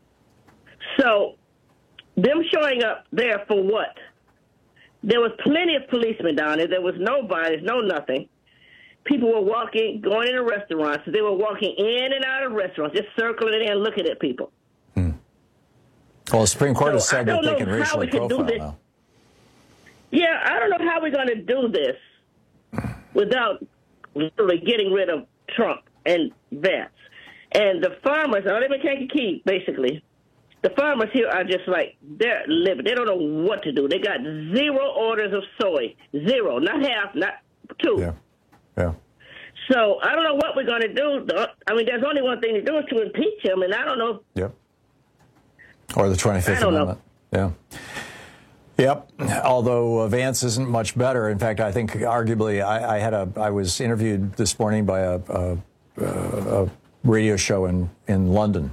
Speaker 5: So, them showing up there for what? There was plenty of policemen down there. There was no bodies, no nothing. People were walking, going into restaurants. They were walking in and out of restaurants, just circling in, looking at people.
Speaker 15: Hmm. Well, the Supreme Court
Speaker 5: So,
Speaker 15: has said
Speaker 5: I
Speaker 15: that
Speaker 5: don't
Speaker 15: they
Speaker 5: know
Speaker 15: can
Speaker 5: how
Speaker 15: racially
Speaker 5: we can do
Speaker 15: profile
Speaker 5: this.
Speaker 15: now.
Speaker 5: Yeah, I don't know how we're going to do this without really getting rid of Trump and Vance. And the farmers, I live in Kankakee, basically. The farmers here are just like, they're living. They don't know what to do. They got zero orders of soy. Zero. Not half, not two.
Speaker 15: Yeah. Yeah.
Speaker 5: So I don't know what we're going to do. I mean, there's only one thing to do is to impeach him, and I don't know.
Speaker 15: Yep. Or the twenty-fifth
Speaker 5: I don't
Speaker 15: Amendment. Know. Yeah. Yep. Although uh, Vance isn't much better. In fact, I think arguably, I, I had a, I was interviewed this morning by a, a, a radio show in, in London.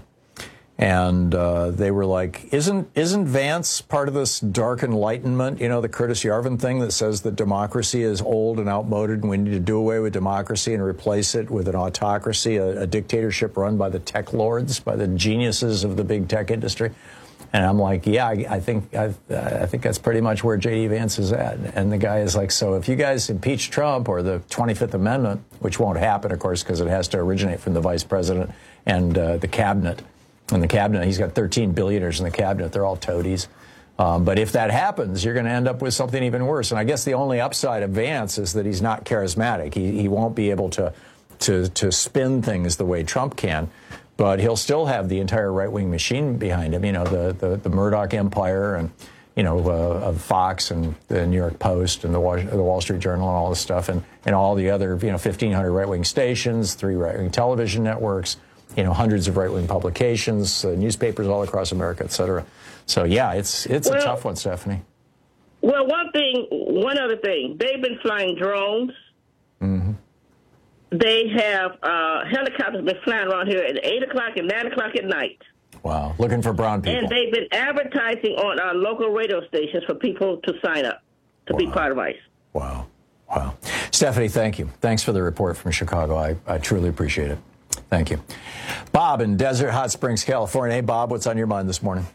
Speaker 15: And uh, they were like, isn't isn't Vance part of this dark enlightenment, you know, the Curtis Yarvin thing that says that democracy is old and outmoded and we need to do away with democracy and replace it with an autocracy, a, a dictatorship run by the tech lords, by the geniuses of the big tech industry? And I'm like, yeah, I, I think I, I think that's pretty much where J D. Vance is at. And the guy is like, so if you guys impeach Trump or the twenty-fifth Amendment, which won't happen, of course, because it has to originate from the vice president and uh, the cabinet, in the cabinet, he's got thirteen billionaires in the cabinet. They're all toadies. Um, but if that happens, you're going to end up with something even worse. And I guess the only upside of Vance is that he's not charismatic. He, he won't be able to, to, to spin things the way Trump can. But he'll still have the entire right-wing machine behind him. You know, the, the, the Murdoch empire and, you know, uh, of Fox and the New York Post and the Wall, the Wall Street Journal and all this stuff. And, and all the other, you know, fifteen hundred right-wing stations, three right-wing television networks, you know, hundreds of right-wing publications, uh, newspapers all across America, et cetera. So, yeah, it's it's
Speaker 5: well,
Speaker 15: a tough one, Stephanie.
Speaker 5: Well, one thing, one other thing. They've been flying drones.
Speaker 15: Mm-hmm.
Speaker 5: They have uh, helicopters been flying around here at eight o'clock and nine o'clock at night.
Speaker 15: Wow, looking for brown people.
Speaker 5: And they've been advertising on our local radio stations for people to sign up to
Speaker 15: wow.
Speaker 5: be part of ICE.
Speaker 15: Wow. Wow. Stephanie, thank you. Thanks for the report from Chicago. I, I truly appreciate it. Thank you. Bob in Desert Hot Springs, California. Hey, Bob, what's on your mind this morning?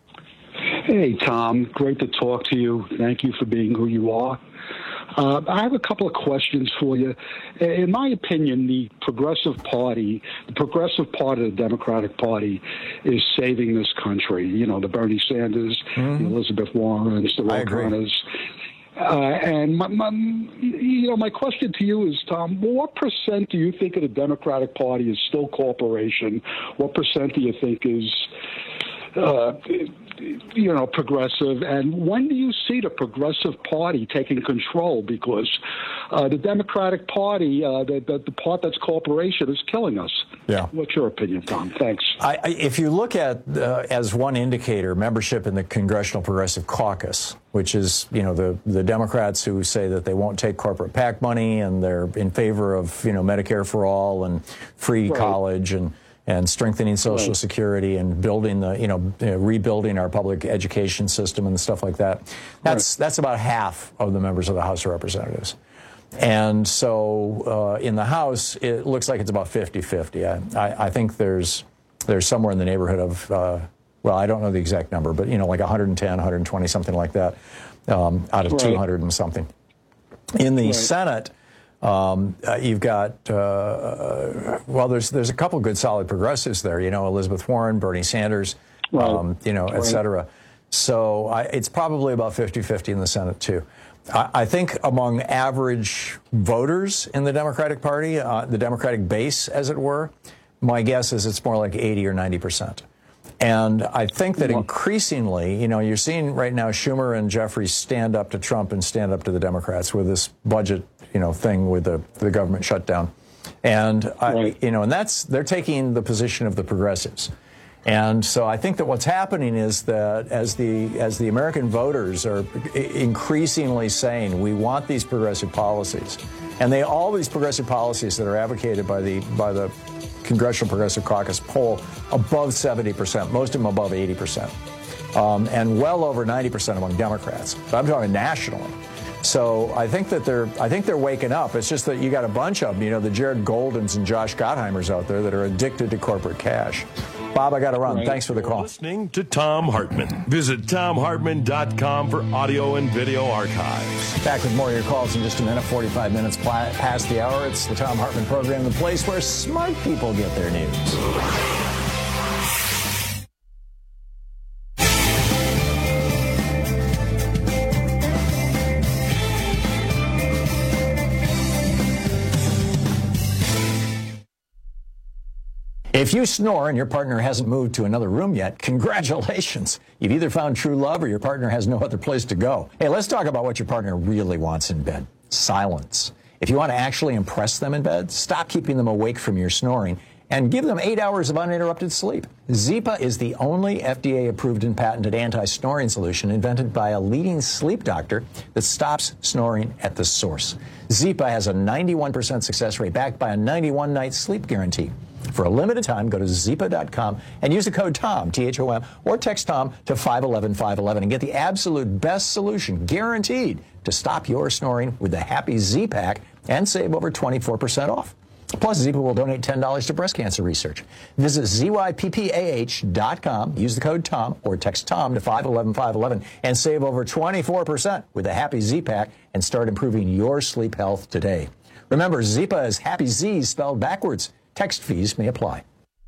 Speaker 7: Hey, Tom. Great to talk to you. Thank you for being who you are. Uh, I have a couple of questions for you. In my opinion, the Progressive Party, the progressive part of the Democratic Party is saving this country. You know, the Bernie Sanders, mm-hmm. the Elizabeth Warrens, the O'Connors. Uh, and, my, my, you know, my question to you is, Tom, what percent do you think of the Democratic Party is still corporation? What percent do you think is, uh, you know, progressive? And when do you see the Progressive Party taking control? Because uh, the Democratic Party, uh, the, the, the part that's corporation, is killing us.
Speaker 15: Yeah.
Speaker 7: What's your opinion, Tom? Thanks.
Speaker 15: I, I, if you look at, uh, as one indicator, membership in the Congressional Progressive Caucus, which is, you know, the, the Democrats who say that they won't take corporate PAC money and they're in favor of, you know, Medicare for all and free right. college and, and strengthening Social right. Security and building the, you know, uh, rebuilding our public education system and stuff like that. That's, right. that's about half of the members of the House of Representatives. And so uh, in the House, it looks like it's about fifty-fifty. I, I, I think there's there's somewhere in the neighborhood of, uh, well, I don't know the exact number, but, you know, like one hundred ten, one hundred twenty, something like that, um, out of right. two hundred and something. In the right. Senate, um, uh, you've got, uh, uh, well, there's there's a couple good solid progressives there, you know, Elizabeth Warren, Bernie Sanders, um, you know, et cetera. So I, it's probably about fifty-fifty in the Senate, too. I, I think among average voters in the Democratic Party, uh, the Democratic base, as it were, my guess is it's more like eighty or ninety percent. And I think that increasingly, you know, you're seeing right now Schumer and Jeffries stand up to Trump and stand up to the Democrats with this budget, you know, thing with the, the government shutdown. And, I, you know, and that's, they're taking the position of the progressives. And so I think that what's happening is that as the as the American voters are increasingly saying we want these progressive policies, and they all these progressive policies that are advocated by the by the Congressional Progressive Caucus poll above seventy percent, most of them above eighty percent, um, and well over ninety percent among Democrats. But I'm talking nationally. So I think that they're I think they're waking up. It's just that you got a bunch of them, you know, the Jared Goldens and Josh Gottheimers out there that are addicted to corporate cash. Bob, I got to run. Right. Thanks for the call.
Speaker 14: Listening to Thom Hartmann. Visit Thom Hartmann dot com for audio and video archives.
Speaker 15: Back with more of your calls in just a minute, forty-five minutes past the hour. It's the Thom Hartmann Program, the place where smart people get their news. If you snore and your partner hasn't moved to another room yet, congratulations. You've either found true love or your partner has no other place to go. Hey, let's talk about what your partner really wants in bed. Silence. If you want to actually impress them in bed, stop keeping them awake from your snoring and give them eight hours of uninterrupted sleep. Zipa is the only F D A-approved and patented anti-snoring solution invented by a leading sleep doctor that stops snoring at the source. Zipa has a ninety-one percent success rate backed by a ninety-one night sleep guarantee. For a limited time, go to zipa dot com and use the code TOM, T H O M, or text TOM to five one one, five one one and get the absolute best solution, guaranteed, to stop your snoring with the Happy Z-Pack and save over twenty-four percent off. Plus, Zipa will donate ten dollars to breast cancer research. Visit Z Y P P A H dot com, use the code TOM, or text TOM to five one one, five one one and save over twenty-four percent with the Happy Z-Pack and start improving your sleep health today. Remember, Zipa is Happy Z spelled backwards. Text fees may apply.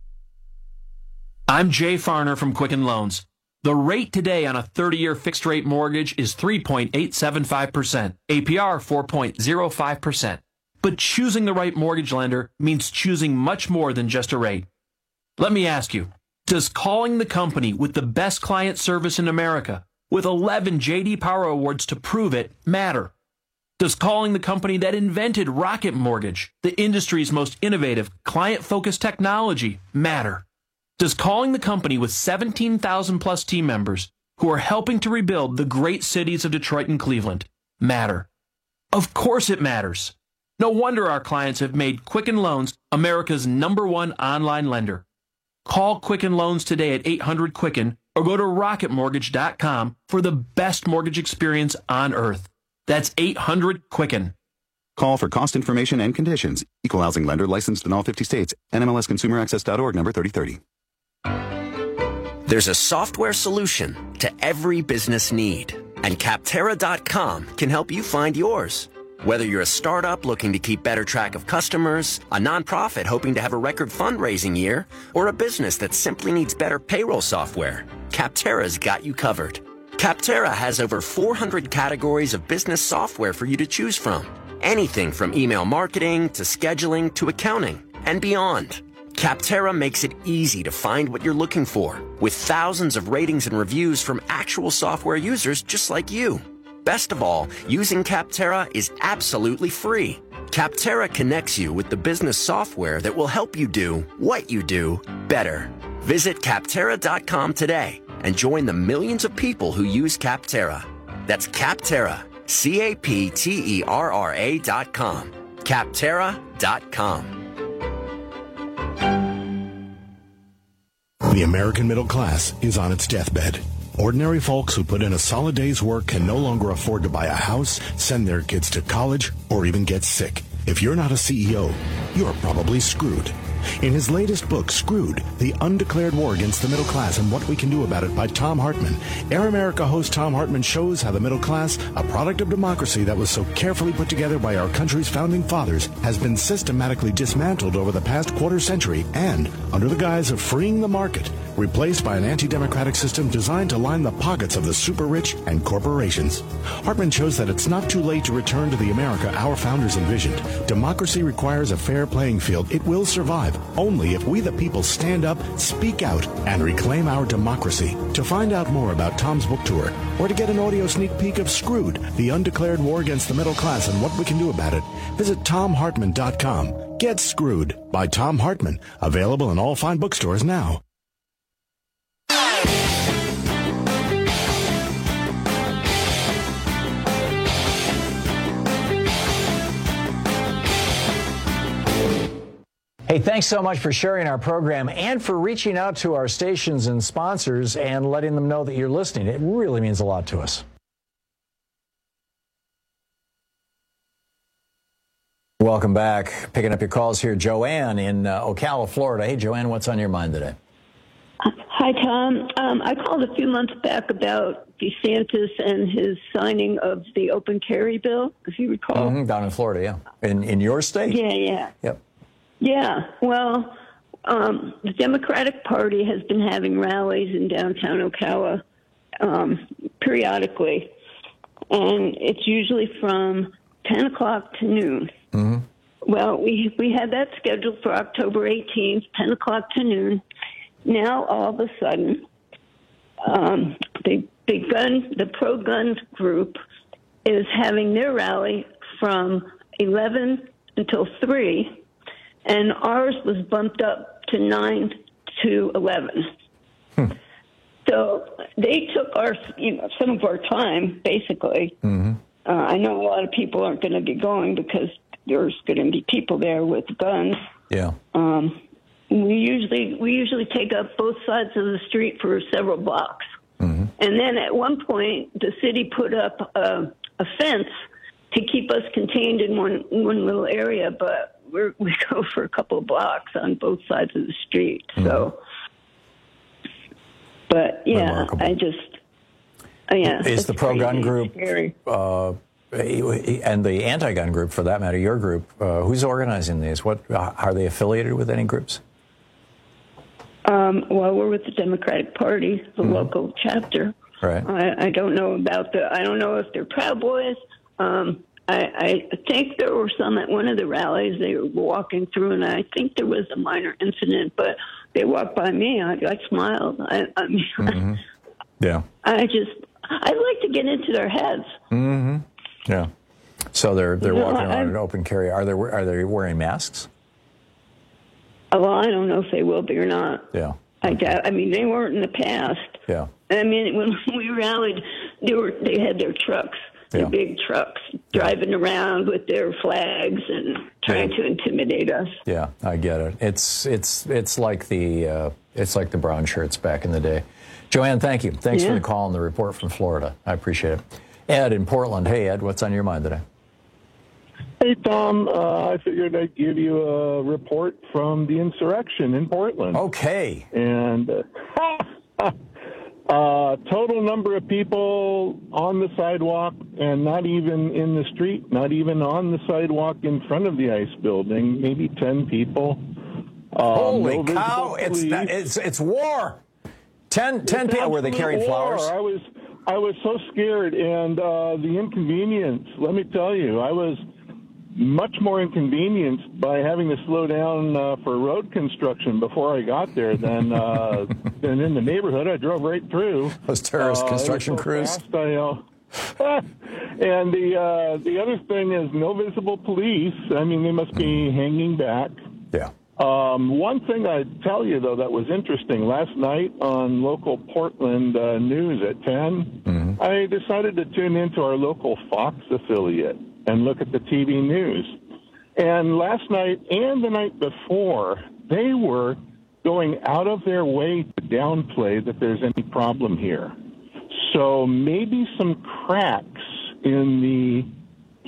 Speaker 8: I'm Jay Farner from Quicken Loans. The rate today on a thirty-year fixed-rate mortgage is three point eight seven five percent, A P R four point zero five percent. But choosing the right mortgage lender means choosing much more than just a rate. Let me ask you, does calling the company with the best client service in America, with eleven J D Power Awards to prove it, matter? Does calling the company that invented Rocket Mortgage, the industry's most innovative, client-focused technology, matter? Does calling the company with seventeen thousand plus team members who are helping to rebuild the great cities of Detroit and Cleveland matter? Of course it matters. No wonder our clients have made Quicken Loans America's number one online lender. Call Quicken Loans today at eight hundred Quicken or go to rocket mortgage dot com for the best mortgage experience on earth. That's eight hundred Quicken.
Speaker 9: Call for cost information and conditions. Equal housing lender licensed in all fifty states. N M L S consumer access dot org number thirty thirty.
Speaker 13: There's a software solution to every business need, and Capterra dot com can help you find yours. Whether you're a startup looking to keep better track of customers, a nonprofit hoping to have a record fundraising year, or a business that simply needs better payroll software, Capterra's got you covered. Capterra has over four hundred categories of business software for you to choose from. Anything from email marketing to scheduling to accounting and beyond. Capterra makes it easy to find what you're looking for, with thousands of ratings and reviews from actual software users just like you. Best of all, using Capterra is absolutely free. Capterra connects you with the business software that will help you do what you do better. Visit Capterra dot com today and join the millions of people who use Capterra. That's Capterra, C A P T E R R A dot com. Capterra dot com.
Speaker 1: The American middle class is on its deathbed. Ordinary folks who put in a solid day's work can no longer afford to buy a house, send their kids to college, or even get sick. If you're not a C E O, you're probably screwed. In his latest book, Screwed, The Undeclared War Against the Middle Class and What We Can Do About It by Tom Hartman, Air America host Tom Hartman shows how the middle class, a product of democracy that was so carefully put together by our country's founding fathers, has been systematically dismantled over the past quarter century and, under the guise of freeing the market, replaced by an anti-democratic system designed to line the pockets of the super rich and corporations. Hartman shows that it's not too late to return to the America our founders envisioned. Democracy requires a fair playing field. It will survive only if we the people stand up, speak out, and reclaim our democracy. To find out more about Tom's book tour, or to get an audio sneak peek of Screwed, The Undeclared War Against the Middle Class and What We Can Do About It, visit tom hartman dot com. Get Screwed by Tom Hartman. Available in all fine bookstores now.
Speaker 15: Hey, thanks so much for sharing our program and for reaching out to our stations and sponsors and letting them know that you're listening. It really means a lot to us. Welcome back. Picking up your calls here, Joanne in uh, Ocala, Florida. Hey, Joanne, what's on your mind today?
Speaker 16: Hi, Tom. Um, I called a few months back about DeSantis and his signing of the open carry bill, if you recall.
Speaker 15: Mm-hmm, down in Florida, yeah. In, in your state?
Speaker 16: Yeah, yeah.
Speaker 15: Yep.
Speaker 16: Yeah, well, um, the Democratic Party has been having rallies in downtown Ocala um, periodically, and it's usually from ten o'clock to noon.
Speaker 15: Mm-hmm.
Speaker 16: Well, we we had that scheduled for October eighteenth, ten o'clock to noon. Now, all of a sudden, um, the, the gun, the pro-gun group is having their rally from eleven until three. And ours was bumped up to nine to eleven.
Speaker 15: Hmm.
Speaker 16: So they took our, you know, some of our time, basically.
Speaker 15: Mm-hmm.
Speaker 16: Uh, I know a lot of people aren't going to be going because there's going to be people there with guns.
Speaker 15: Yeah.
Speaker 16: Um, we usually we usually take up both sides of the street for several blocks.
Speaker 15: Mm-hmm.
Speaker 16: And then at one point, the city put up a, a fence to keep us contained in one one little area, but We're, we go for a couple of blocks on both sides of the street. Mm-hmm. So, but yeah,
Speaker 15: Remarkable.
Speaker 16: I just, uh, yeah.
Speaker 15: Is the pro-gun group uh, and the anti-gun group, for that matter, your group, uh, who's organizing these? What uh, are they affiliated with any groups?
Speaker 16: Um, well, we're with the Democratic Party, the mm-hmm. local chapter.
Speaker 15: Right.
Speaker 16: I, I don't know about the. I don't know if they're Proud Boys. Um, I, I think there were some at one of the rallies. They were walking through, and I think there was a minor incident, but they walked by me. I, I smiled. I, I mean,
Speaker 15: mm-hmm. yeah.
Speaker 16: I just, I'd like to get into their heads.
Speaker 15: Mm-hmm. Yeah. So they're they're
Speaker 16: You know,
Speaker 15: walking around
Speaker 16: I'm-
Speaker 15: in open carry. Are they are they wearing masks?
Speaker 16: Well, I don't know if they will be or not.
Speaker 15: Yeah.
Speaker 16: I doubt. I mean, they weren't in the past.
Speaker 15: Yeah.
Speaker 16: I mean, when we rallied, they were they had their trucks. Their
Speaker 15: Yeah.
Speaker 16: big trucks driving around with their flags and trying
Speaker 15: Yeah.
Speaker 16: to intimidate us.
Speaker 15: Yeah, I get it. It's it's it's like the uh, it's like the brown shirts back in the day. Joanne, thank you. Thanks
Speaker 16: Yeah.
Speaker 15: for the call and the report from Florida. I appreciate it. Ed in Portland. Hey, Ed, what's on your mind today?
Speaker 17: Hey, Tom. Uh, I figured I'd give you a report from the insurrection in Portland.
Speaker 15: Okay.
Speaker 17: And uh, uh, total number of people on the sidewalk and not even in the street, not even on the sidewalk in front of the ICE building, maybe ten people. Um,
Speaker 15: Holy
Speaker 17: no
Speaker 15: cow!
Speaker 17: visible
Speaker 15: It's
Speaker 17: police.
Speaker 15: not, it's it's war. Ten, ten
Speaker 17: It's
Speaker 15: people. Were they
Speaker 17: absolute
Speaker 15: carrying
Speaker 17: war.
Speaker 15: flowers?
Speaker 17: I was I was so scared, and uh, the inconvenience. Let me tell you, I was much more inconvenienced by having to slow down uh, for road construction before I got there than uh, than in the neighborhood. I drove right through.
Speaker 15: Those terrorist
Speaker 17: Uh, it was
Speaker 15: construction
Speaker 17: so
Speaker 15: crews.
Speaker 17: fast, I, uh, and the uh, the other thing is no visible police. I mean, they must be hanging back.
Speaker 15: Yeah.
Speaker 17: Um, one thing I'd tell you, though, that was interesting, last night on local Portland uh, news at ten,
Speaker 15: Mm-hmm.
Speaker 17: I decided to tune into our local Fox affiliate and look at the T V news. And last night and the night before, they were going out of their way to downplay that there's any problem here. So maybe some cracks in the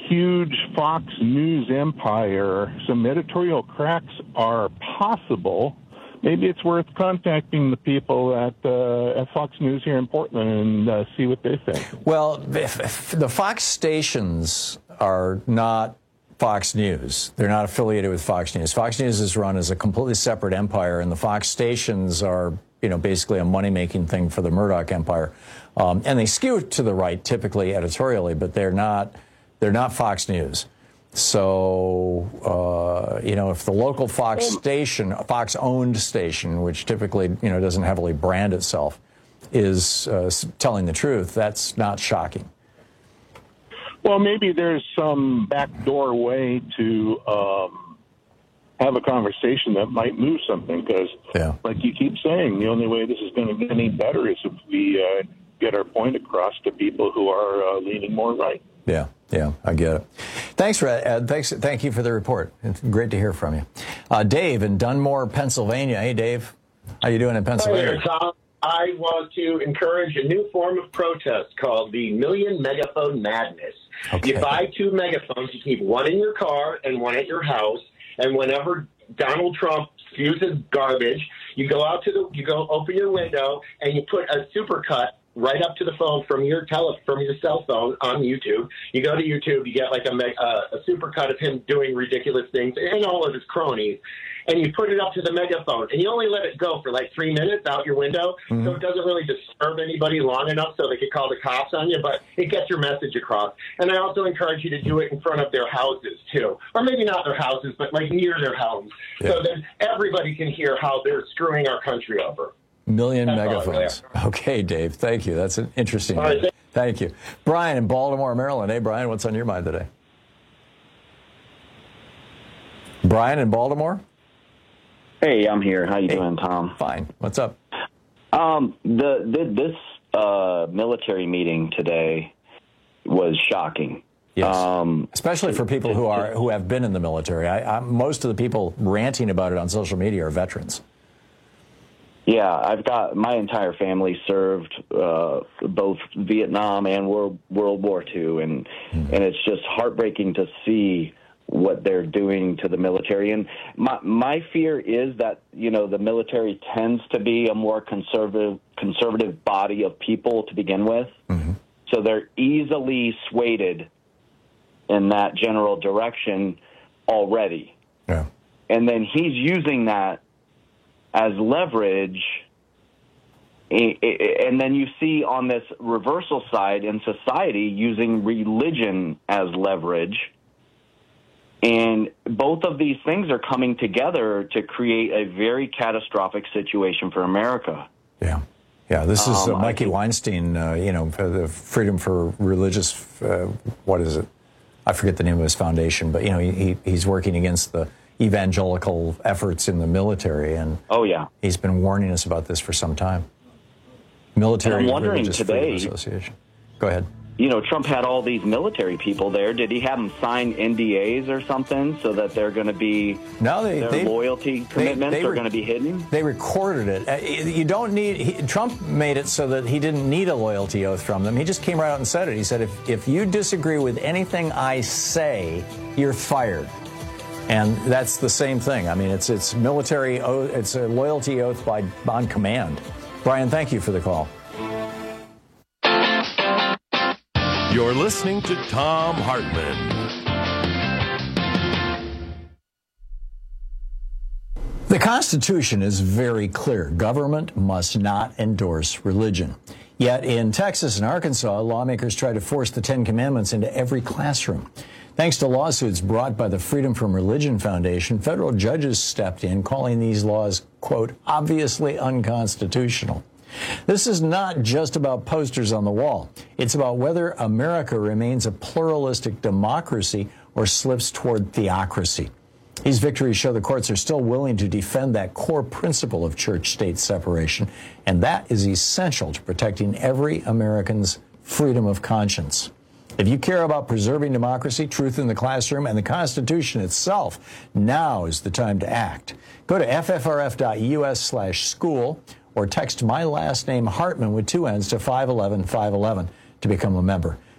Speaker 17: huge Fox News empire, some editorial cracks are possible. Maybe it's worth contacting the people at uh, at Fox News here in Portland and uh, see what they think.
Speaker 15: Well, if, if the Fox stations are not Fox News. They're not affiliated with Fox News. Fox News is run as a completely separate empire, and the Fox stations are, you know, basically a money-making thing for the Murdoch empire. Um, and they skew to the right, typically editorially, but they're not. They're not Fox News. So, uh, you know, if the local Fox station, Fox-owned station, which typically, you know, doesn't heavily brand itself, is uh, telling the truth, that's not shocking.
Speaker 17: Well, maybe there's some backdoor way to um, have a conversation that might move something, because,
Speaker 15: yeah.
Speaker 17: like you keep saying, the only way this is going to get any better is if we uh, get our point across to people who are uh, leaning more right.
Speaker 15: Yeah, yeah, I get it. Thanks, Ed. Thanks, thank you for the report. It's great to hear from you. Uh, Dave in Dunmore, Pennsylvania. Hey, Dave. How you doing in Pennsylvania?
Speaker 3: Hi there, Tom. I want to encourage a new form of protest called the Million Megaphone Madness.
Speaker 15: Okay.
Speaker 3: You buy two megaphones, you keep one in your car and one at your house, and whenever Donald Trump spews his garbage, you go out to the, you go open your window, and you put a supercut right up to the phone from your tele, from your cell phone on YouTube. You go to YouTube, you get like a, meg, uh, a supercut of him doing ridiculous things and all of his cronies, and you put it up to the megaphone, and you only let it go for like three minutes out your window, mm-hmm. so it doesn't really disturb anybody long enough so they could call the cops on you, but it gets your message across. And I also encourage you to do it in front of their houses, too. Or maybe not their houses, but like near their homes, yeah. so that everybody can hear how they're screwing our country over.
Speaker 15: Million
Speaker 3: That's
Speaker 15: megaphones. Okay, Dave. Thank you. That's an interesting.
Speaker 3: All right,
Speaker 15: thank-, thank you. Brian in Baltimore, Maryland. Hey, Brian, what's on your mind today? Brian in Baltimore?
Speaker 4: Hey, I'm here. How you hey. doing, Tom?
Speaker 15: Fine. What's up?
Speaker 4: Um, the, the this uh, military meeting today was shocking.
Speaker 15: Yes,
Speaker 4: um,
Speaker 15: especially for people who are who have been in the military. I, I, most of the people ranting about it on social media are veterans.
Speaker 4: Yeah, I've got my entire family served uh, both Vietnam and World World War Two, and mm-hmm. and it's just heartbreaking to see what they're doing to the military. And my my fear is that, you know, the military tends to be a more conservative conservative body of people to begin with, mm-hmm. so they're easily swayed in that general direction already.
Speaker 15: Yeah,
Speaker 4: and then he's using that as leverage, and then you see on this reversal side in society using religion as leverage, and both of these things are coming together to create a very catastrophic situation for America.
Speaker 15: Yeah, yeah. This is uh,
Speaker 4: Um,
Speaker 15: Mikey Weinstein. Uh, you know, for the Freedom for Religious. Uh, what is it? I forget the name of his foundation, but you know, he, he's working against the evangelical efforts in the military, and
Speaker 4: oh yeah,
Speaker 15: he's been warning us about this for some time. Military
Speaker 4: and I'm wondering
Speaker 15: Religious
Speaker 4: today,
Speaker 15: Freedom Association. Go ahead.
Speaker 4: You know, Trump had all these military people there. Did he have them sign N D As or something so that they're going to be
Speaker 15: no, they,
Speaker 4: their
Speaker 15: they,
Speaker 4: loyalty commitments
Speaker 15: they, they
Speaker 4: are
Speaker 15: re-
Speaker 4: going to be hidden?
Speaker 15: They recorded it. Uh, you don't need. He, Trump made it so that he didn't need a loyalty oath from them. He just came right out and said it. He said, "If if you disagree with anything I say, you're fired." And that's the same thing. I mean, it's it's military oath, it's a loyalty oath by on command. Brian, thank you for the call.
Speaker 14: You're listening to Tom Hartman.
Speaker 15: The Constitution is very clear. Government must not endorse religion. Yet in Texas and Arkansas, lawmakers try to force the Ten Commandments into every classroom. Thanks to lawsuits brought by the Freedom from Religion Foundation, federal judges stepped in, calling these laws, quote, obviously unconstitutional. This is not just about posters on the wall. It's about whether America remains a pluralistic democracy or slips toward theocracy. These victories show the courts are still willing to defend that core principle of church-state separation, and that is essential to protecting every American's freedom of conscience. If you care about preserving democracy, truth in the classroom, and the Constitution itself, now is the time to act. Go to F F R F dot U S slash school or text my last name Hartman with two N's to five one one five one one to become a member.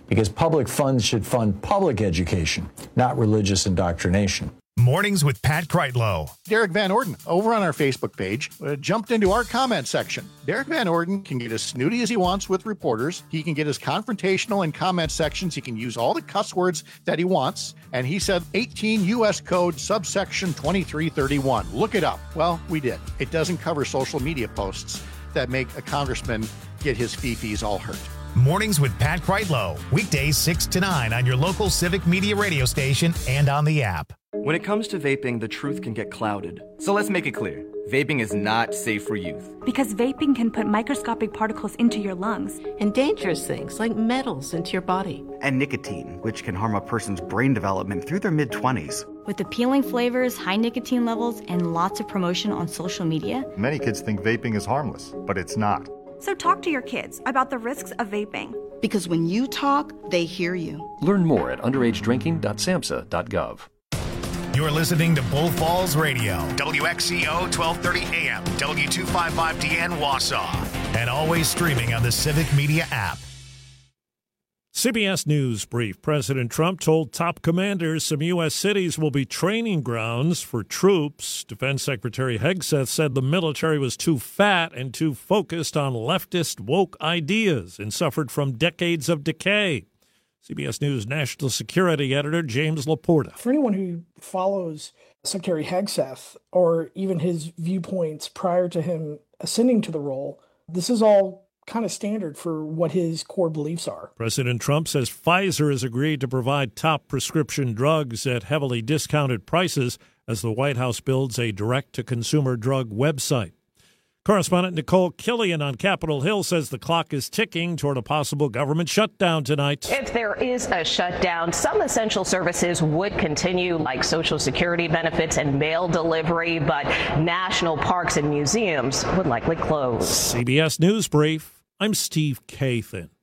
Speaker 15: because public funds should fund public education, not religious indoctrination.
Speaker 18: Mornings with Pat Kreitlow.
Speaker 19: Derek Van Orden, over on our Facebook page, uh, jumped into our comment section. Derek Van Orden can get as snooty as he wants with reporters. He can get as confrontational in comment sections. He can use all the cuss words that he wants. And he said eighteen U S Code subsection twenty-three thirty-one. Look it up. Well, we did. It doesn't cover social media posts that make a congressman get his fee-fees all hurt.
Speaker 18: Mornings with Pat Kreitlow. Weekdays six to nine on your local Civic Media radio station and on the app.
Speaker 20: When it comes to vaping, the truth can get clouded. So let's make it clear. Vaping is not safe for youth.
Speaker 21: Because vaping can put microscopic particles into your lungs.
Speaker 24: And dangerous things like metals into your body.
Speaker 20: And nicotine, which can harm a person's brain development through their mid-twenties.
Speaker 21: With appealing flavors, high nicotine levels, and lots of promotion on social media.
Speaker 25: Many kids think vaping is harmless, but it's not.
Speaker 21: So talk to your kids about the risks of vaping.
Speaker 24: Because when you talk, they hear you.
Speaker 27: Learn more at underage drinking dot samhsa dot gov.
Speaker 18: You're listening to Bull Falls Radio, W X C O twelve thirty A M, W two fifty-five D N Wausau, and always streaming on the Civic Media app.
Speaker 28: C B S News brief. President Trump told top commanders some U S cities will be training grounds for troops. Defense Secretary Hegseth said the military was too fat and too focused on leftist woke ideas and suffered from decades of decay. C B S News national security editor James Laporta.
Speaker 29: For anyone who follows Secretary Hegseth or even his viewpoints prior to him ascending to the role, this is all kind of standard for what his core beliefs are.
Speaker 28: President Trump says Pfizer has agreed to provide top prescription drugs at heavily discounted prices as the White House builds a direct-to-consumer drug website. Correspondent Nicole Killian on Capitol Hill says the clock is ticking toward a possible government shutdown tonight.
Speaker 30: If there is a shutdown, some essential services would continue, like Social Security benefits and mail delivery, but national parks and museums would likely close.
Speaker 28: C B S News Brief. I'm Steve Kathan.